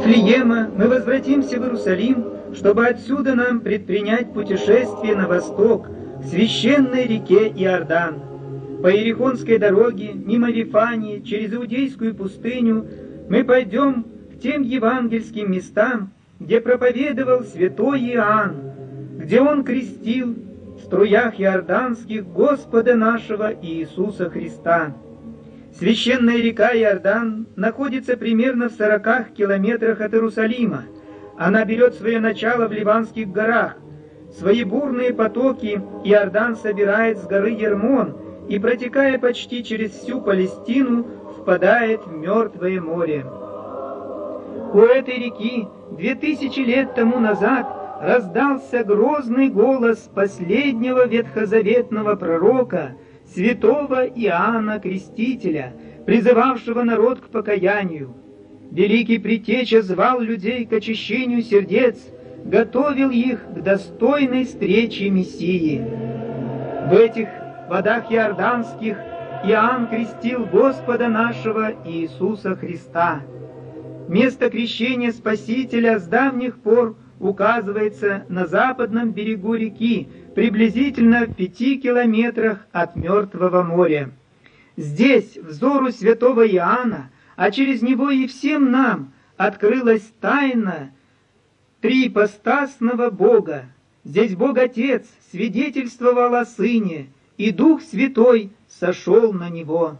S1: Вифлеема мы возвратимся в Иерусалим, чтобы отсюда нам предпринять путешествие на восток, к священной реке Иордан. По Иерихонской дороге, мимо Вифании, через Иудейскую пустыню, мы пойдем к тем евангельским местам, где проповедовал святой Иоанн, где он крестил в струях иорданских Господа нашего Иисуса Христа. Священная река Иордан находится примерно в сороках километрах от Иерусалима. Она берет свое начало в Ливанских горах. Свои бурные потоки Иордан собирает с горы Ермон и, протекая почти через всю Палестину, впадает в Мертвое море. У этой реки две тысячи лет тому назад раздался грозный голос последнего ветхозаветного пророка, святого Иоанна Крестителя, призывавшего народ к покаянию. Великий Предтеча звал людей к очищению сердец, готовил их к достойной встрече Мессии. В этих водах иорданских Иоанн крестил Господа нашего Иисуса Христа. Место крещения Спасителя с давних пор указывается на западном берегу реки, приблизительно в пяти километрах от Мертвого моря. Здесь взору святого Иоанна, а через него и всем нам, открылась тайна триипостасного Бога. Здесь Бог Отец свидетельствовал о Сыне, и Дух Святой сошел на Него.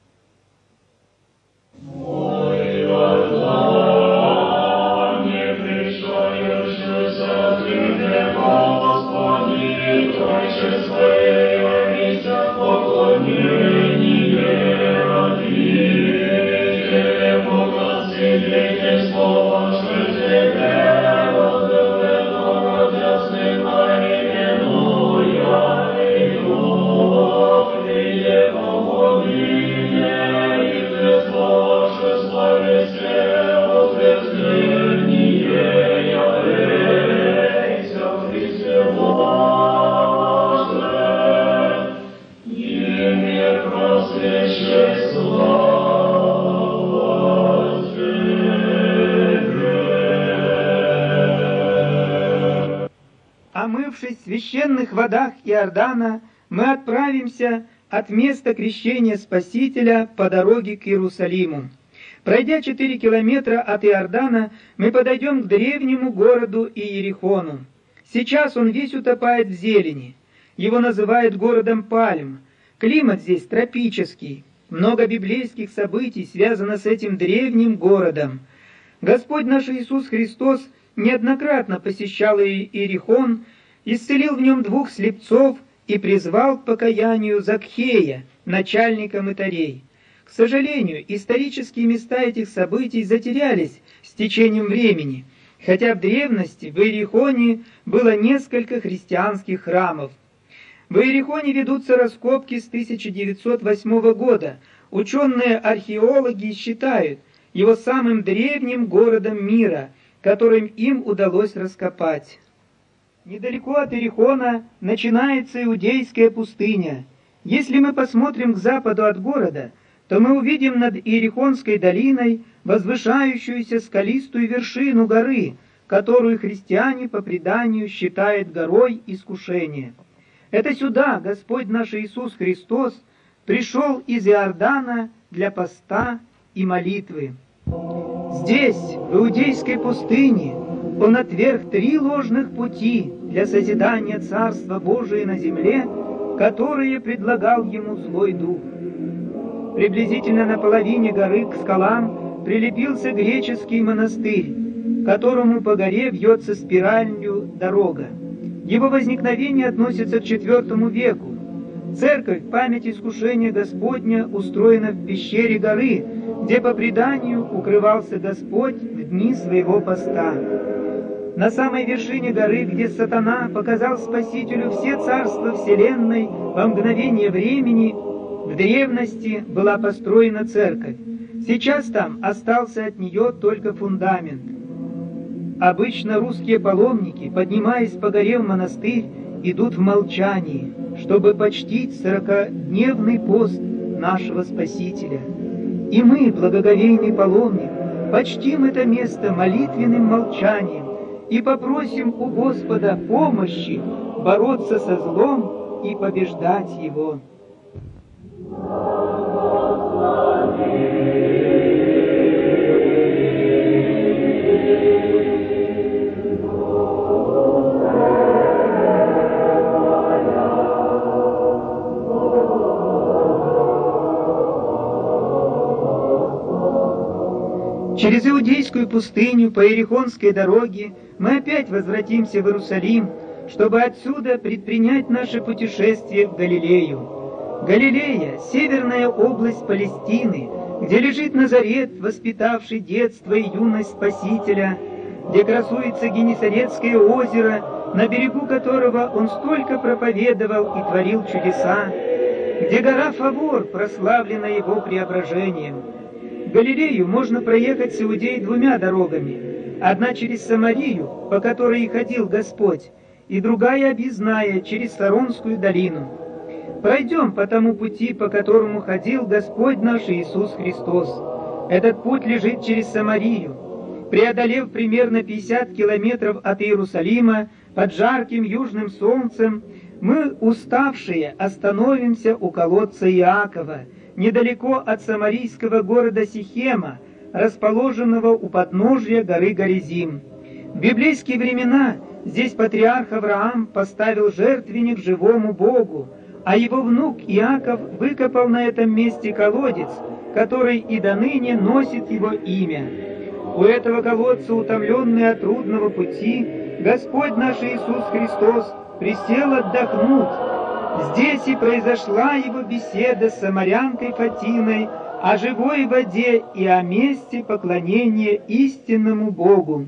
S1: Омывшись в священных водах Иордана, мы отправимся от места крещения Спасителя по дороге к Иерусалиму. Пройдя четыре километра от Иордана, мы подойдем к древнему городу Иерихону. Сейчас он весь утопает в зелени. Его называют городом пальм. Климат здесь тропический. Много библейских событий связано с этим древним городом. Господь наш Иисус Христос неоднократно посещал Иерихон, исцелил в нем двух слепцов и призвал к покаянию Закхея, начальника мытарей. К сожалению, исторические места этих событий затерялись с течением времени, хотя в древности в Иерихоне было несколько христианских храмов. В Иерихоне ведутся раскопки с тысяча девятьсот восьмого года. Ученые-археологи считают его самым древним городом мира, которым им удалось раскопать. Недалеко от Иерихона начинается Иудейская пустыня. Если мы посмотрим к западу от города, то мы увидим над Иерихонской долиной возвышающуюся скалистую вершину горы, которую христиане по преданию считают горой искушения. Это сюда Господь наш Иисус Христос пришел из Иордана для поста и молитвы. Здесь, в Иудейской пустыне, Он отверг три ложных пути для созидания Царства Божия на земле, которые предлагал Ему злой дух. Приблизительно на половине горы к скалам прилепился греческий монастырь, которому по горе вьется спиралью дорога. Его возникновение относится к четвертому веку. Церковь в память искушения Господня устроена в пещере горы, где по преданию укрывался Господь в дни своего поста. На самой вершине горы, где сатана показал Спасителю все царства вселенной во мгновение времени, в древности была построена церковь. Сейчас там остался от нее только фундамент. Обычно русские паломники, поднимаясь по горе в монастырь, идут в молчании, чтобы почтить сорокадневный пост нашего Спасителя. И мы, благоговейный паломник, почтим это место молитвенным молчанием и попросим у Господа помощи бороться со злом и побеждать его. Через Иудейскую пустыню по Иерихонской дороге мы опять возвратимся в Иерусалим, чтобы отсюда предпринять наше путешествие в Галилею. Галилея – северная область Палестины, где лежит Назарет, воспитавший детство и юность Спасителя, где красуется Генесаретское озеро, на берегу которого он столько проповедовал и творил чудеса, где гора Фавор прославлена его преображением. Галилею можно проехать с Иудеей двумя дорогами. Одна через Самарию, по которой и ходил Господь, и другая объездная через Саронскую долину. Пройдем по тому пути, по которому ходил Господь наш Иисус Христос. Этот путь лежит через Самарию. Преодолев примерно пятьдесят километров от Иерусалима под жарким южным солнцем, мы, уставшие, остановимся у колодца Иакова, недалеко от самарийского города Сихема, расположенного у подножия горы Горизим. В библейские времена здесь патриарх Авраам поставил жертвенник живому Богу, а его внук Иаков выкопал на этом месте колодец, который и доныне носит его имя. У этого колодца, утомленный от трудного пути, Господь наш Иисус Христос присел отдохнуть. Здесь и произошла его беседа с самарянкой Фатиной о живой воде и о месте поклонения истинному Богу.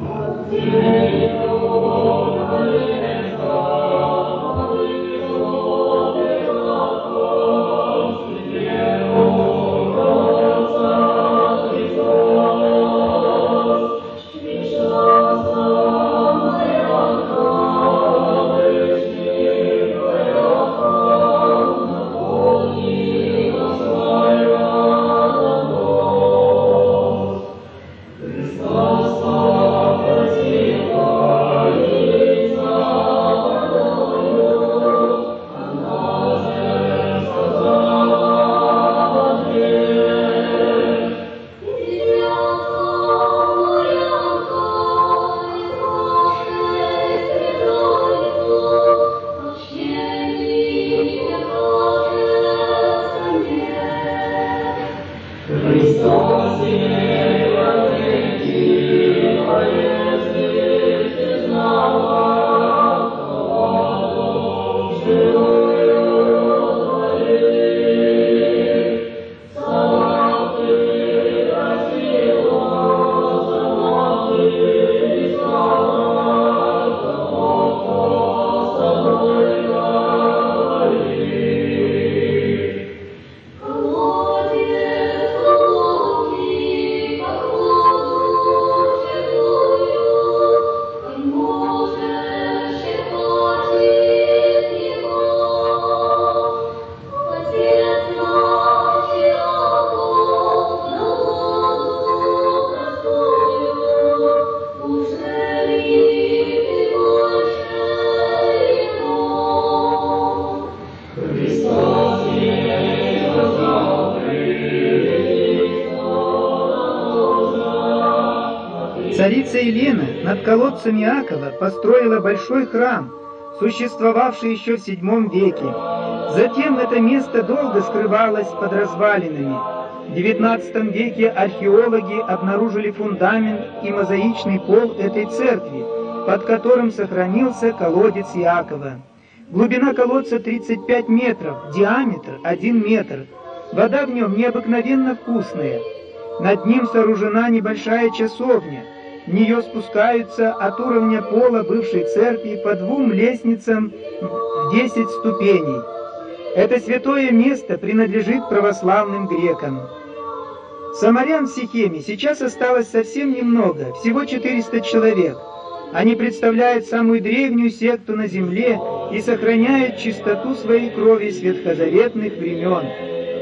S1: Царица Елена над колодцем Иакова построила большой храм, существовавший еще в седьмом веке. Затем это место долго скрывалось под развалинами. В девятнадцатом веке археологи обнаружили фундамент и мозаичный пол этой церкви, под которым сохранился колодец Иакова. Глубина колодца тридцать пять метров, диаметр один метр. Вода в нем необыкновенно вкусная. Над ним сооружена небольшая часовня. В нее спускаются от уровня пола бывшей церкви по двум лестницам в десять ступеней. Это святое место принадлежит православным грекам. Самарян в Сихеме сейчас осталось совсем немного, всего четыреста человек. Они представляют самую древнюю секту на земле и сохраняют чистоту своей крови с ветхозаветных времен.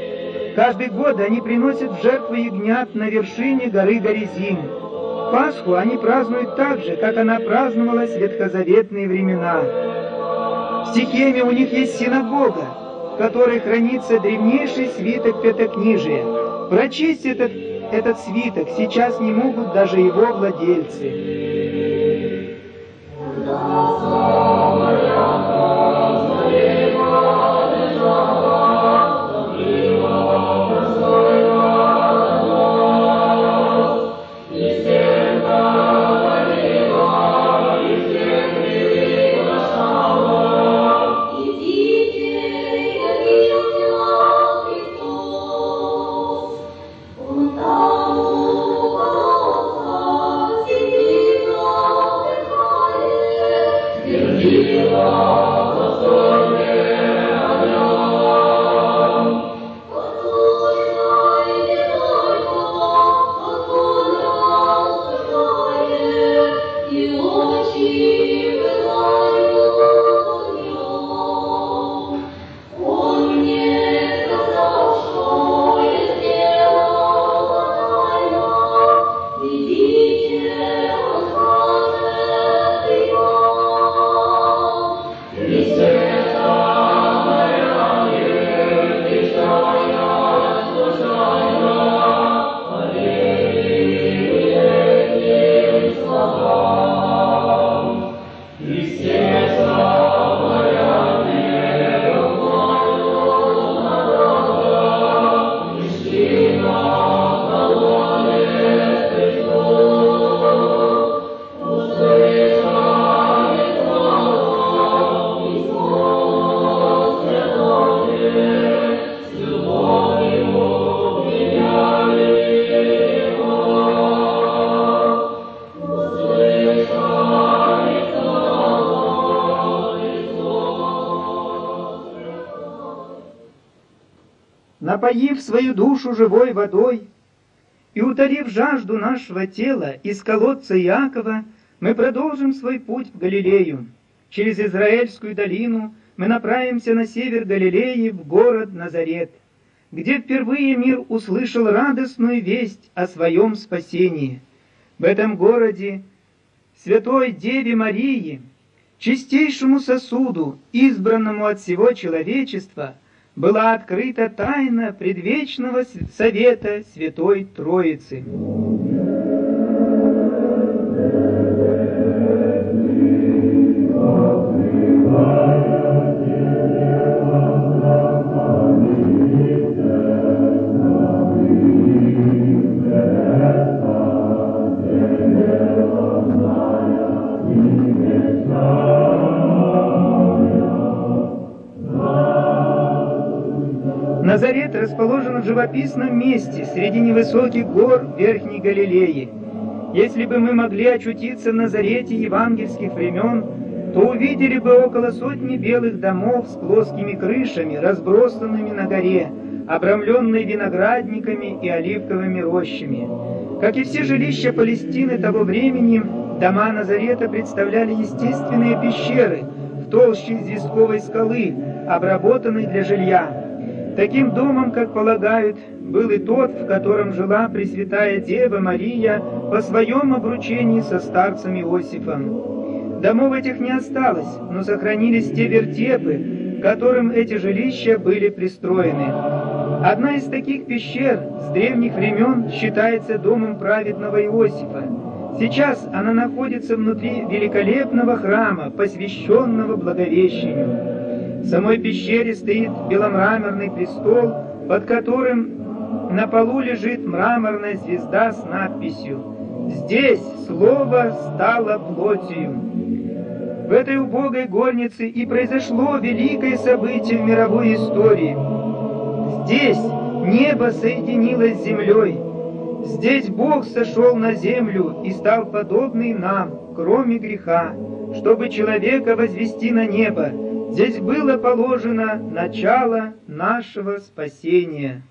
S1: Каждый год они приносят в жертву ягнят на вершине горы Горизим. Пасху они празднуют так же, как она праздновалась в ветхозаветные времена. В Сихеме у них есть синагога, в которой хранится древнейший свиток Пятикнижия. Прочесть этот, этот свиток сейчас не могут даже его владельцы. Напоив свою душу живой водой и утолив жажду нашего тела из колодца Иакова, мы продолжим свой путь в Галилею. Через Израильскую долину мы направимся на север Галилеи в город Назарет, где впервые мир услышал радостную весть о своем спасении. В этом городе Святой Деве Марии, чистейшему сосуду, избранному от всего человечества, была открыта тайна предвечного совета Святой Троицы. Назарет расположен в живописном месте среди невысоких гор Верхней Галилеи. Если бы мы могли очутиться в Назарете евангельских времен, то увидели бы около сотни белых домов с плоскими крышами, разбросанными на горе, обрамленные виноградниками и оливковыми рощами. Как и все жилища Палестины того времени, дома Назарета представляли естественные пещеры в толще известковой скалы, обработанной для жилья. Таким домом, как полагают, был и тот, в котором жила Пресвятая Дева Мария по своем обручении со старцем Иосифом. Домов этих не осталось, но сохранились те вертепы, к которым эти жилища были пристроены. Одна из таких пещер с древних времен считается домом праведного Иосифа. Сейчас она находится внутри великолепного храма, посвященного Благовещению. В самой пещере стоит беломраморный престол, под которым на полу лежит мраморная звезда с надписью «Здесь Слово стало плотью». В этой убогой горнице и произошло великое событие в мировой истории. Здесь небо соединилось с землей. Здесь Бог сошел на землю и стал подобный нам, кроме греха, чтобы человека возвести на небо. Здесь было положено начало нашего спасения.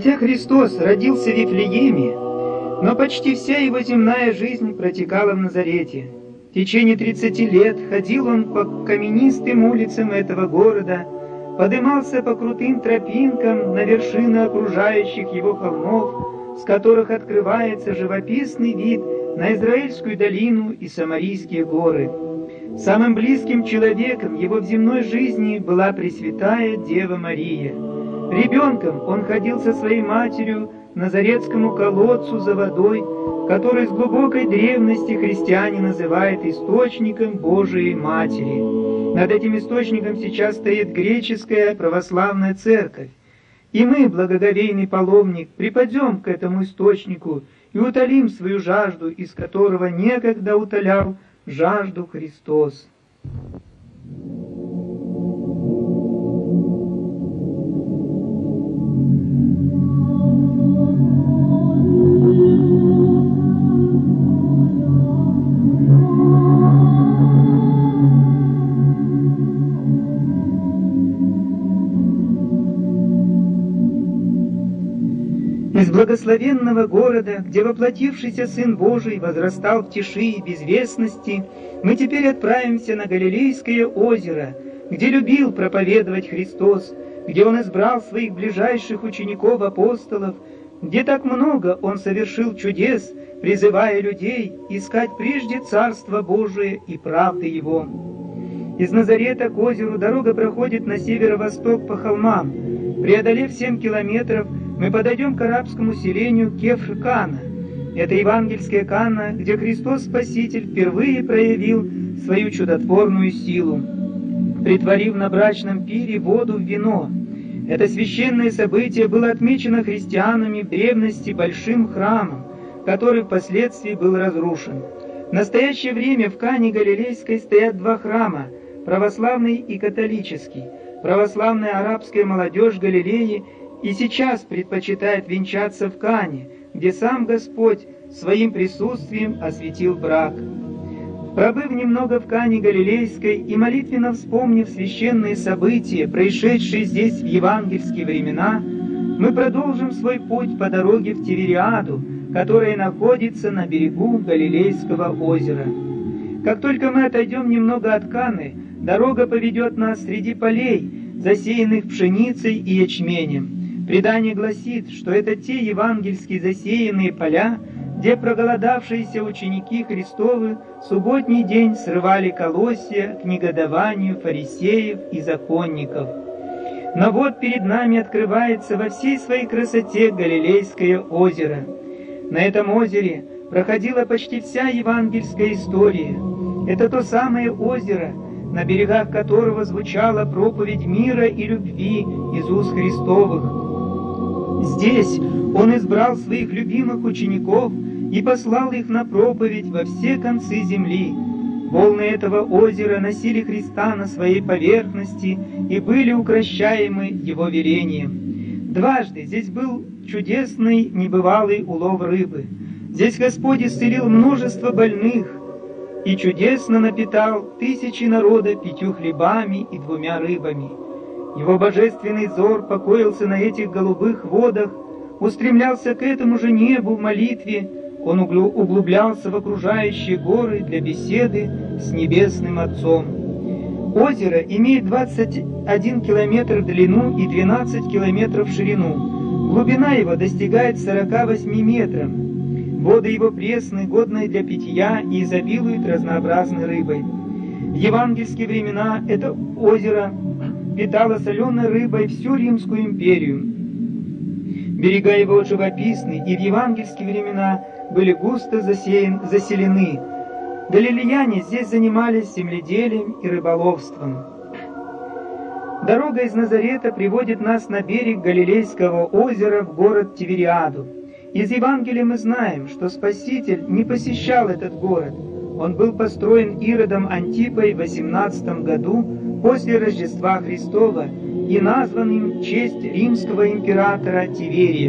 S1: Хотя Христос родился в Вифлееме, но почти вся его земная жизнь протекала в Назарете. В течение тридцати лет ходил он по каменистым улицам этого города, подымался по крутым тропинкам на вершины окружающих его холмов, с которых открывается живописный вид на Израильскую долину и Самарийские горы. Самым близким человеком его в земной жизни была Пресвятая Дева Мария. Ребенком он ходил со своей матерью к Назаретскому колодцу за водой, который с глубокой древности христиане называют источником Божией Матери. Над этим источником сейчас стоит греческая православная церковь. И мы, благоговейный паломник, припадем к этому источнику и утолим свою жажду, из которого некогда утолял жажду Христос. Из благословенного города, где воплотившийся Сын Божий возрастал в тиши и безвестности, мы теперь отправимся на Галилейское озеро, где любил проповедовать Христос, где Он избрал своих ближайших учеников-апостолов, где так много Он совершил чудес, призывая людей искать прежде Царство Божие и правды Его. Из Назарета к озеру дорога проходит на северо-восток по холмам. Преодолев семь километров, мы подойдем к арабскому селению Кефр-Кана. Это евангельская Канна, где Христос Спаситель впервые проявил свою чудотворную силу, претворив на брачном пире воду в вино. Это священное событие было отмечено христианами в древности большим храмом, который впоследствии был разрушен. В настоящее время в Кане Галилейской стоят два храма – православный и католический. Православная арабская молодежь Галилеи и сейчас предпочитает венчаться в Кане, где сам Господь своим присутствием осветил брак. Пробыв немного в Кане Галилейской и молитвенно вспомнив священные события, происшедшие здесь в евангельские времена, мы продолжим свой путь по дороге в Тивериаду, которая находится на берегу Галилейского озера. Как только мы отойдем немного от Каны, дорога поведет нас среди полей, засеянных пшеницей и ячменем. Предание гласит, что это те евангельски засеянные поля, где проголодавшиеся ученики Христовы в субботний день срывали колосья к негодованию фарисеев и законников. Но вот перед нами открывается во всей своей красоте Галилейское озеро. На этом озере проходила почти вся евангельская история. Это то самое озеро, на берегах которого звучала проповедь мира и любви из уст Христовых. Здесь Он избрал своих любимых учеников и послал их на проповедь во все концы земли. Волны этого озера носили Христа на своей поверхности и были укрощаемы Его велением. Дважды здесь был чудесный небывалый улов рыбы. Здесь Господь исцелил множество больных и чудесно напитал тысячи народа пятью хлебами и двумя рыбами. Его божественный взор покоился на этих голубых водах, устремлялся к этому же небу в молитве, он углублялся в окружающие горы для беседы с Небесным Отцом. Озеро имеет двадцать один километр в длину и двенадцать километров в ширину. Глубина его достигает сорока восьми метров. Воды его пресны, годные для питья и изобилуют разнообразной рыбой. В евангельские времена это озеро питало соленой рыбой всю Римскую империю. Берега его живописны и в евангельские времена были густо засеян, заселены. Галилеяне здесь занимались земледелием и рыболовством. Дорога из Назарета приводит нас на берег Галилейского озера в город Тивериаду. Из Евангелия мы знаем, что Спаситель не посещал этот город. Он был построен Иродом Антипой в восемнадцатом году после Рождества Христова и назван им в честь римского императора Тиверия.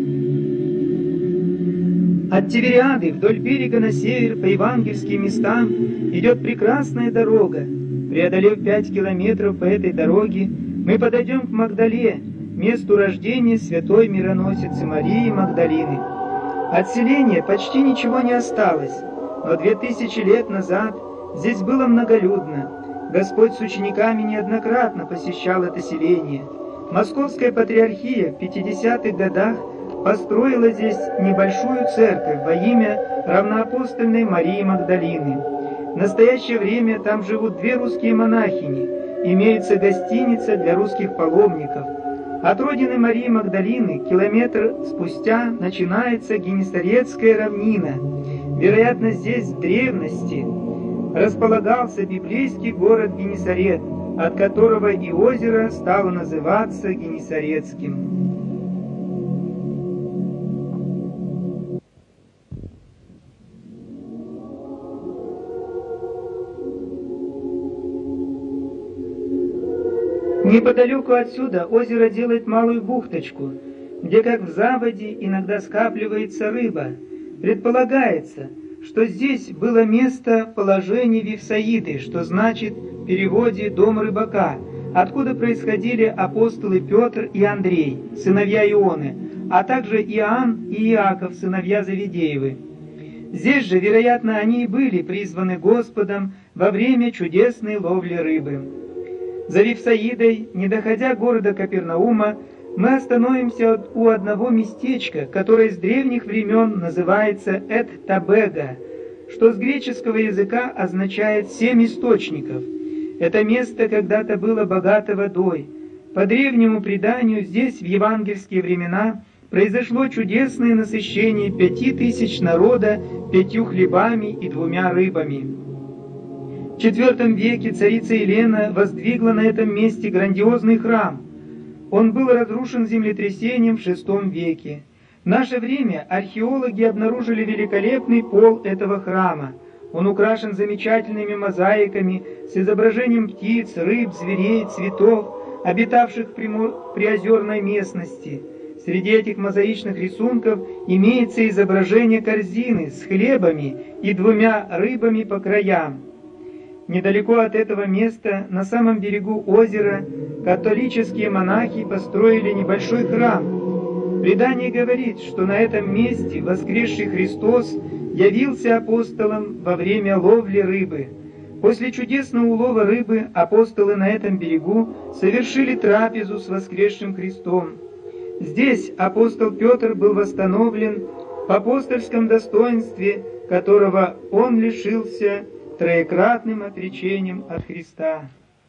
S1: От Тивериады вдоль берега на север по евангельским местам идет прекрасная дорога. Преодолев пять километров по этой дороге, мы подойдем к Магдале, месту рождения святой мироносицы Марии Магдалины. От селения почти ничего не осталось, но две тысячи лет назад здесь было многолюдно. Господь с учениками неоднократно посещал это селение. Московская патриархия в пятидесятых годах построила здесь небольшую церковь во имя равноапостольной Марии Магдалины. В настоящее время там живут две русские монахини, имеется гостиница для русских паломников. От родины Марии Магдалины километр спустя начинается Генесарецкая равнина. Вероятно, здесь в древности располагался библейский город Генесарет, от которого и озеро стало называться Генесарецким. Неподалеку отсюда озеро делает малую бухточку, где, как в заводе, иногда скапливается рыба. Предполагается, что здесь было место положения Вифсаиды, что значит в переводе «дом рыбака», откуда происходили апостолы Петр и Андрей, сыновья Ионы, а также Иоанн и Иаков, сыновья Завидеевы. Здесь же, вероятно, они и были призваны Господом во время чудесной ловли рыбы. За Вифсаидой, не доходя города Капернаума, мы остановимся у одного местечка, которое с древних времен называется Эт-Табега, что с греческого языка означает «семь источников». Это место когда-то было богато водой. По древнему преданию, здесь в евангельские времена произошло чудесное насыщение пяти тысяч народа пятью хлебами и двумя рыбами. В четвертом веке царица Елена воздвигла на этом месте грандиозный храм. Он был разрушен землетрясением в шестом веке. В наше время археологи обнаружили великолепный пол этого храма. Он украшен замечательными мозаиками с изображением птиц, рыб, зверей, цветов, обитавших в приозерной местности. Среди этих мозаичных рисунков имеется изображение корзины с хлебами и двумя рыбами по краям. Недалеко от этого места, на самом берегу озера, католические монахи построили небольшой храм. Предание говорит, что на этом месте воскресший Христос явился апостолам во время ловли рыбы. После чудесного улова рыбы апостолы на этом берегу совершили трапезу с воскресшим Христом. Здесь апостол Петр был восстановлен в апостольском достоинстве, которого он лишился троекратным отречением от Христа.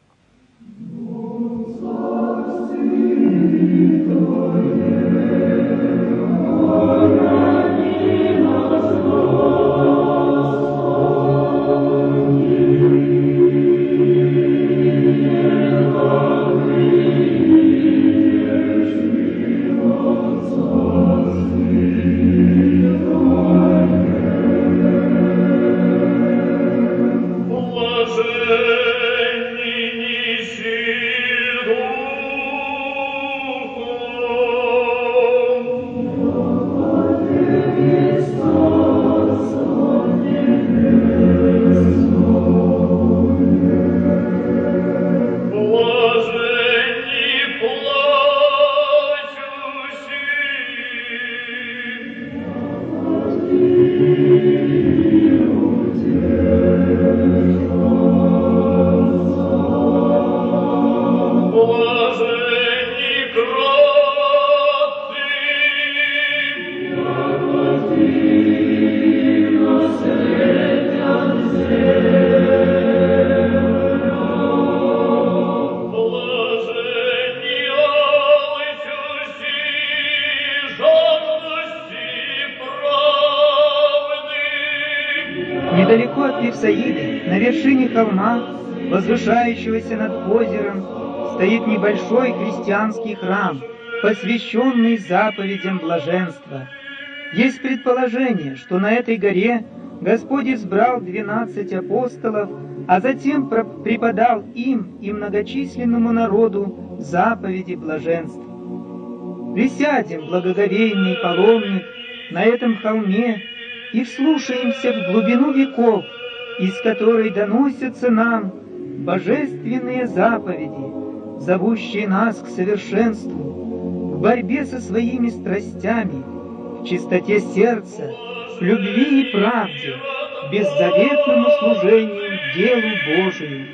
S1: Недалеко от Вифсаиды, на вершине холма, возвышающегося над озером, стоит небольшой христианский храм, посвященный заповедям блаженства. Есть предположение, что на этой горе Господь избрал двенадцать апостолов, а затем преподал им и многочисленному народу заповеди блаженства. Присядем, благоговейный паломник, на этом холме и вслушаемся в глубину веков, из которой доносятся нам божественные заповеди, зовущие нас к совершенству. борьбе со своими страстями, в чистоте сердца, в любви и правде, беззаветному служению делу Божию.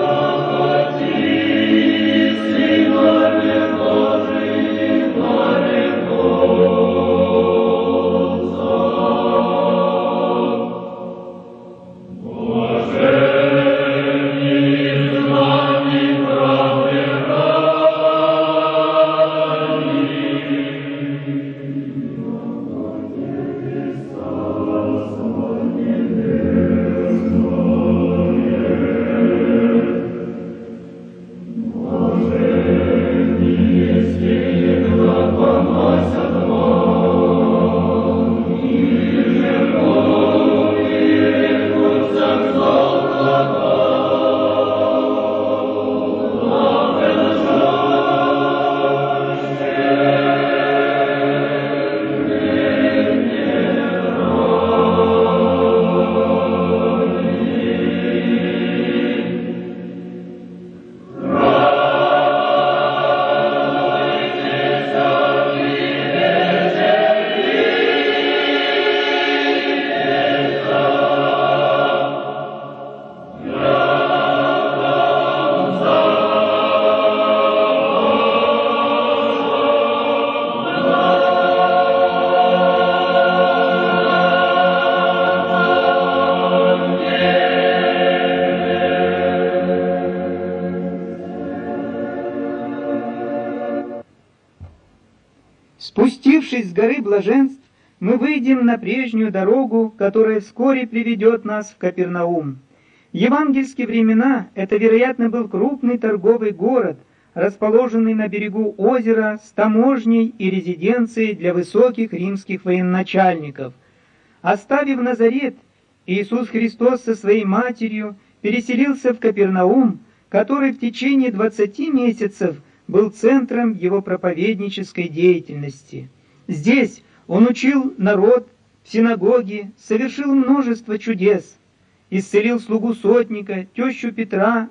S1: Спустившись с горы блаженств, мы выйдем на прежнюю дорогу, которая вскоре приведет нас в Капернаум. В евангельские времена это, вероятно, был крупный торговый город, расположенный на берегу озера с таможней и резиденцией для высоких римских военачальников. Оставив Назарет, Иисус Христос со своей матерью переселился в Капернаум, который в течение двадцати месяцев был центром его проповеднической деятельности. Здесь он учил народ в синагоге, совершил множество чудес, исцелил слугу сотника, тещу Петра,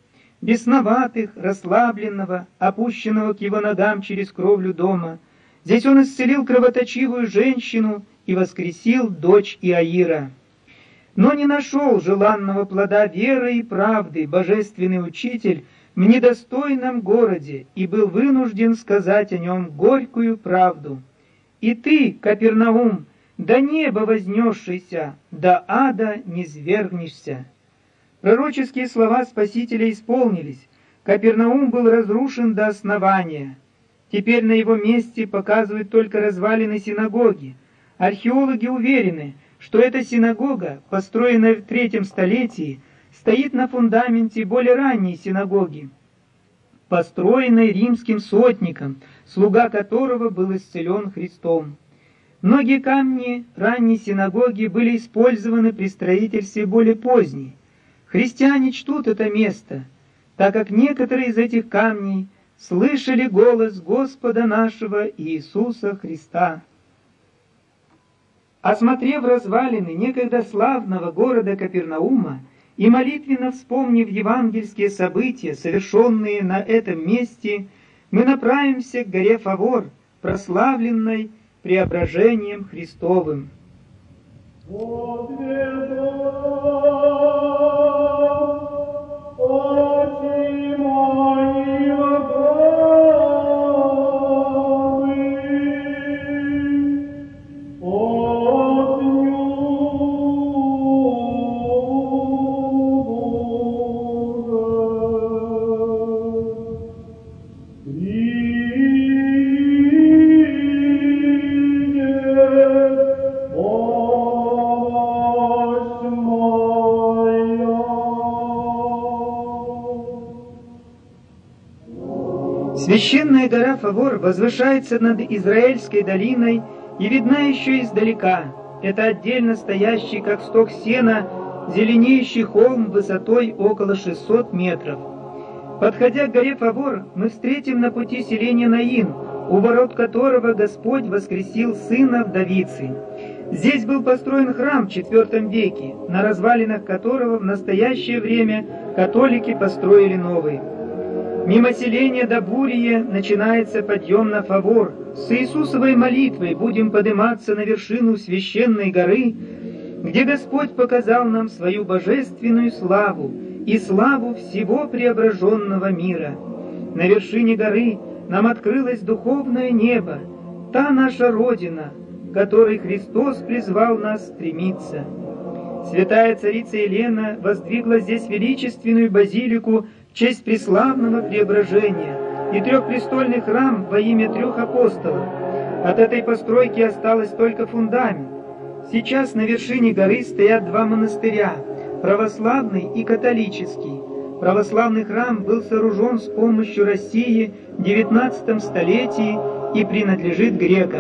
S1: бесноватых, расслабленного, опущенного к его ногам через кровлю дома. Здесь он исцелил кровоточивую женщину и воскресил дочь Иаира. Но не нашел желанного плода веры и правды божественный учитель в недостойном городе и был вынужден сказать о нем горькую правду. «И ты, Капернаум, до неба вознесшийся, до ада не свергнешься». Пророческие слова Спасителя исполнились. Капернаум был разрушен до основания. Теперь на его месте показывают только развалины синагоги. Археологи уверены, что эта синагога, построенная в третьем столетии, стоит на фундаменте более ранней синагоги, построенной римским сотником, слуга которого был исцелен Христом. Многие камни ранней синагоги были использованы при строительстве более поздней. Христиане чтут это место, так как некоторые из этих камней слышали голос Господа нашего Иисуса Христа. Осмотрев развалины некогда славного города Капернаума и молитвенно вспомнив евангельские события, совершенные на этом месте, мы направимся к горе Фавор, прославленной преображением Христовым. Священная гора Фавор возвышается над Израильской долиной и видна еще издалека. Это отдельно стоящий, как сток сена, зеленеющий холм высотой около шестисот метров. Подходя к горе Фавор, мы встретим на пути селение Наин, у ворот которого Господь воскресил сына вдовицы. Здесь был построен храм в четвертом веке, на развалинах которого в настоящее время католики построили новый. Мимо селения Добурия начинается подъем на Фавор. С Иисусовой молитвой будем подниматься на вершину священной горы, где Господь показал нам свою божественную славу и славу всего преображенного мира. На вершине горы нам открылось духовное небо, та наша Родина, к которой Христос призвал нас стремиться. Святая царица Елена воздвигла здесь величественную базилику в честь преславного преображения и трехпрестольный храм во имя трех апостолов. От этой постройки осталось только фундамент. Сейчас на вершине горы стоят два монастыря – православный и католический. Православный храм был сооружен с помощью России в девятнадцатом столетии и принадлежит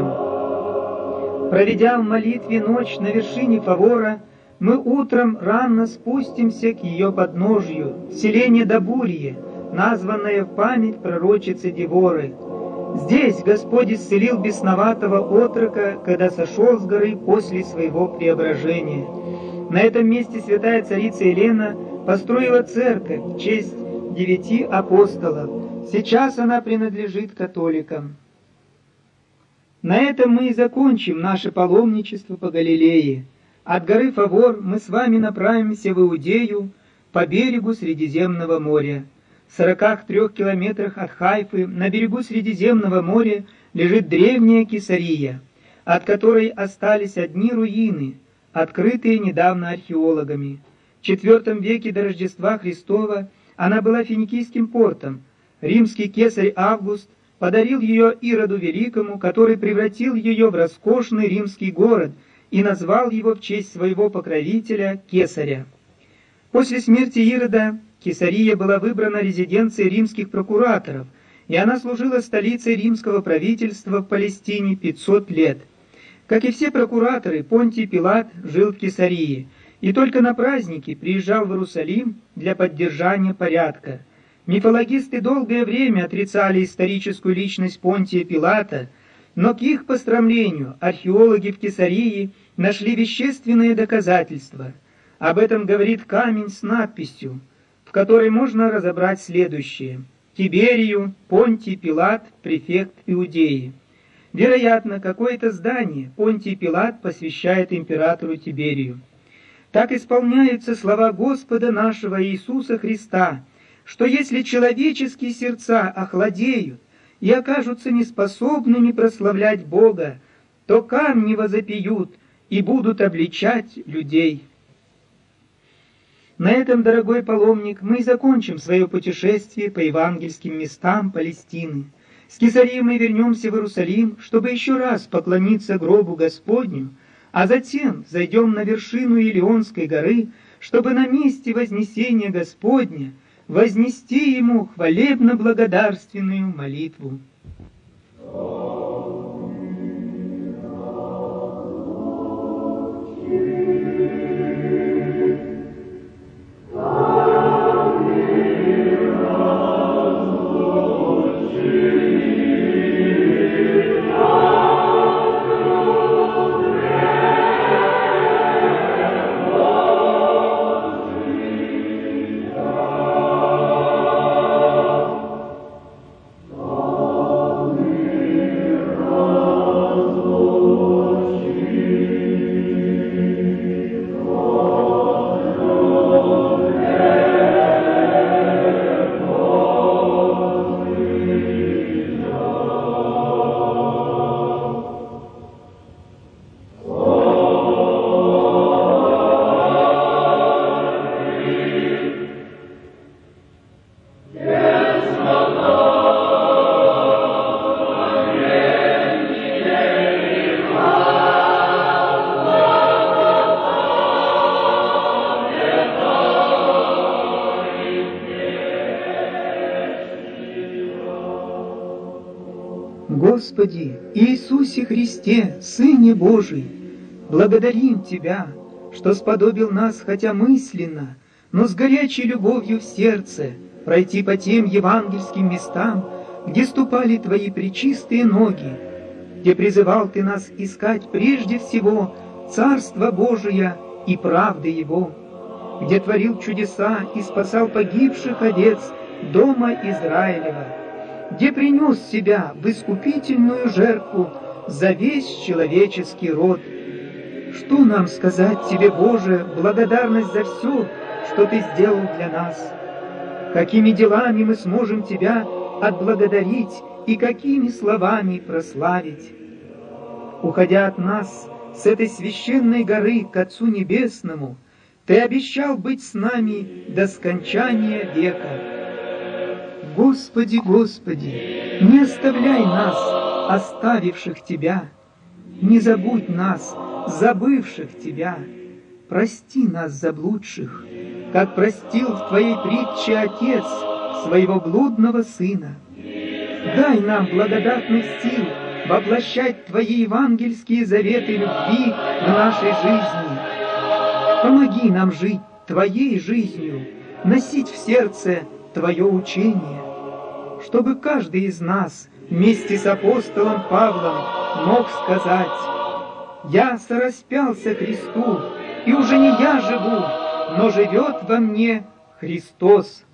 S1: грекам. Проведя в молитве ночь на вершине Фавора, мы утром рано спустимся к ее подножию, в селение Добурие, названное в память пророчицы Деворы. Здесь Господь исцелил бесноватого отрока, когда сошел с горы после своего преображения. На этом месте святая царица Елена построила церковь в честь девяти апостолов. Сейчас она принадлежит католикам. На этом мы и закончим наше паломничество по Галилее. От горы Фавор мы с вами направимся в Иудею по берегу Средиземного моря. В сороках трех километрах от Хайфы на берегу Средиземного моря лежит древняя Кесария, от которой остались одни руины, открытые недавно археологами. В четвертом веке до Рождества Христова она была финикийским портом. Римский кесарь Август подарил ее Ироду Великому, который превратил ее в роскошный римский город и назвал его в честь своего покровителя Кесаря. После смерти Ирода Кесария была выбрана резиденцией римских прокураторов, и она служила столицей римского правительства в Палестине пятьсот лет. Как и все прокураторы, Понтий Пилат жил в Кесарии, и только на праздники приезжал в Иерусалим для поддержания порядка. Мифологисты долгое время отрицали историческую личность Понтия Пилата, но к их посрамлению археологи в Кесарии нашли вещественные доказательства. Об этом говорит камень с надписью, в которой можно разобрать следующее: Тиберию, Понтий Пилат, префект Иудеи. Вероятно, какое-то здание Понтий Пилат посвящает императору Тиберию. Так исполняются слова Господа нашего Иисуса Христа, что если человеческие сердца охладеют и окажутся неспособными прославлять Бога, то камни возопьют и будут обличать людей. На этом, дорогой паломник, мы и закончим свое путешествие по евангельским местам Палестины. С Кесарии мы вернемся в Иерусалим, чтобы еще раз поклониться гробу Господню, а затем зайдем на вершину Илионской горы, чтобы на месте вознесения Господня вознести Ему хвалебно-благодарственную молитву. Господи, Иисусе Христе, Сыне Божий, благодарим Тебя, что сподобил нас, хотя мысленно, но с горячей любовью в сердце, пройти по тем евангельским местам, где ступали Твои пречистые ноги, где призывал Ты нас искать прежде всего Царство Божие и правды Его, где творил чудеса и спасал погибших овец дома Израилева, где принес себя в искупительную жертву за весь человеческий род. Что нам сказать Тебе, Боже, благодарность за все, что Ты сделал для нас? Какими делами мы сможем Тебя отблагодарить и какими словами прославить? Уходя от нас с этой священной горы к Отцу Небесному, Ты обещал быть с нами до скончания века. Господи, Господи, не оставляй нас, оставивших Тебя, не забудь нас, забывших Тебя, прости нас, заблудших, как простил в Твоей притче Отец своего блудного Сына. Дай нам благодатных сил воплощать Твои евангельские заветы любви в нашей жизни. Помоги нам жить Твоей жизнью, носить в сердце Твое учение, чтобы каждый из нас вместе с апостолом Павлом мог сказать: «Я сораспялся Христу, и уже не я живу, но живет во мне Христос».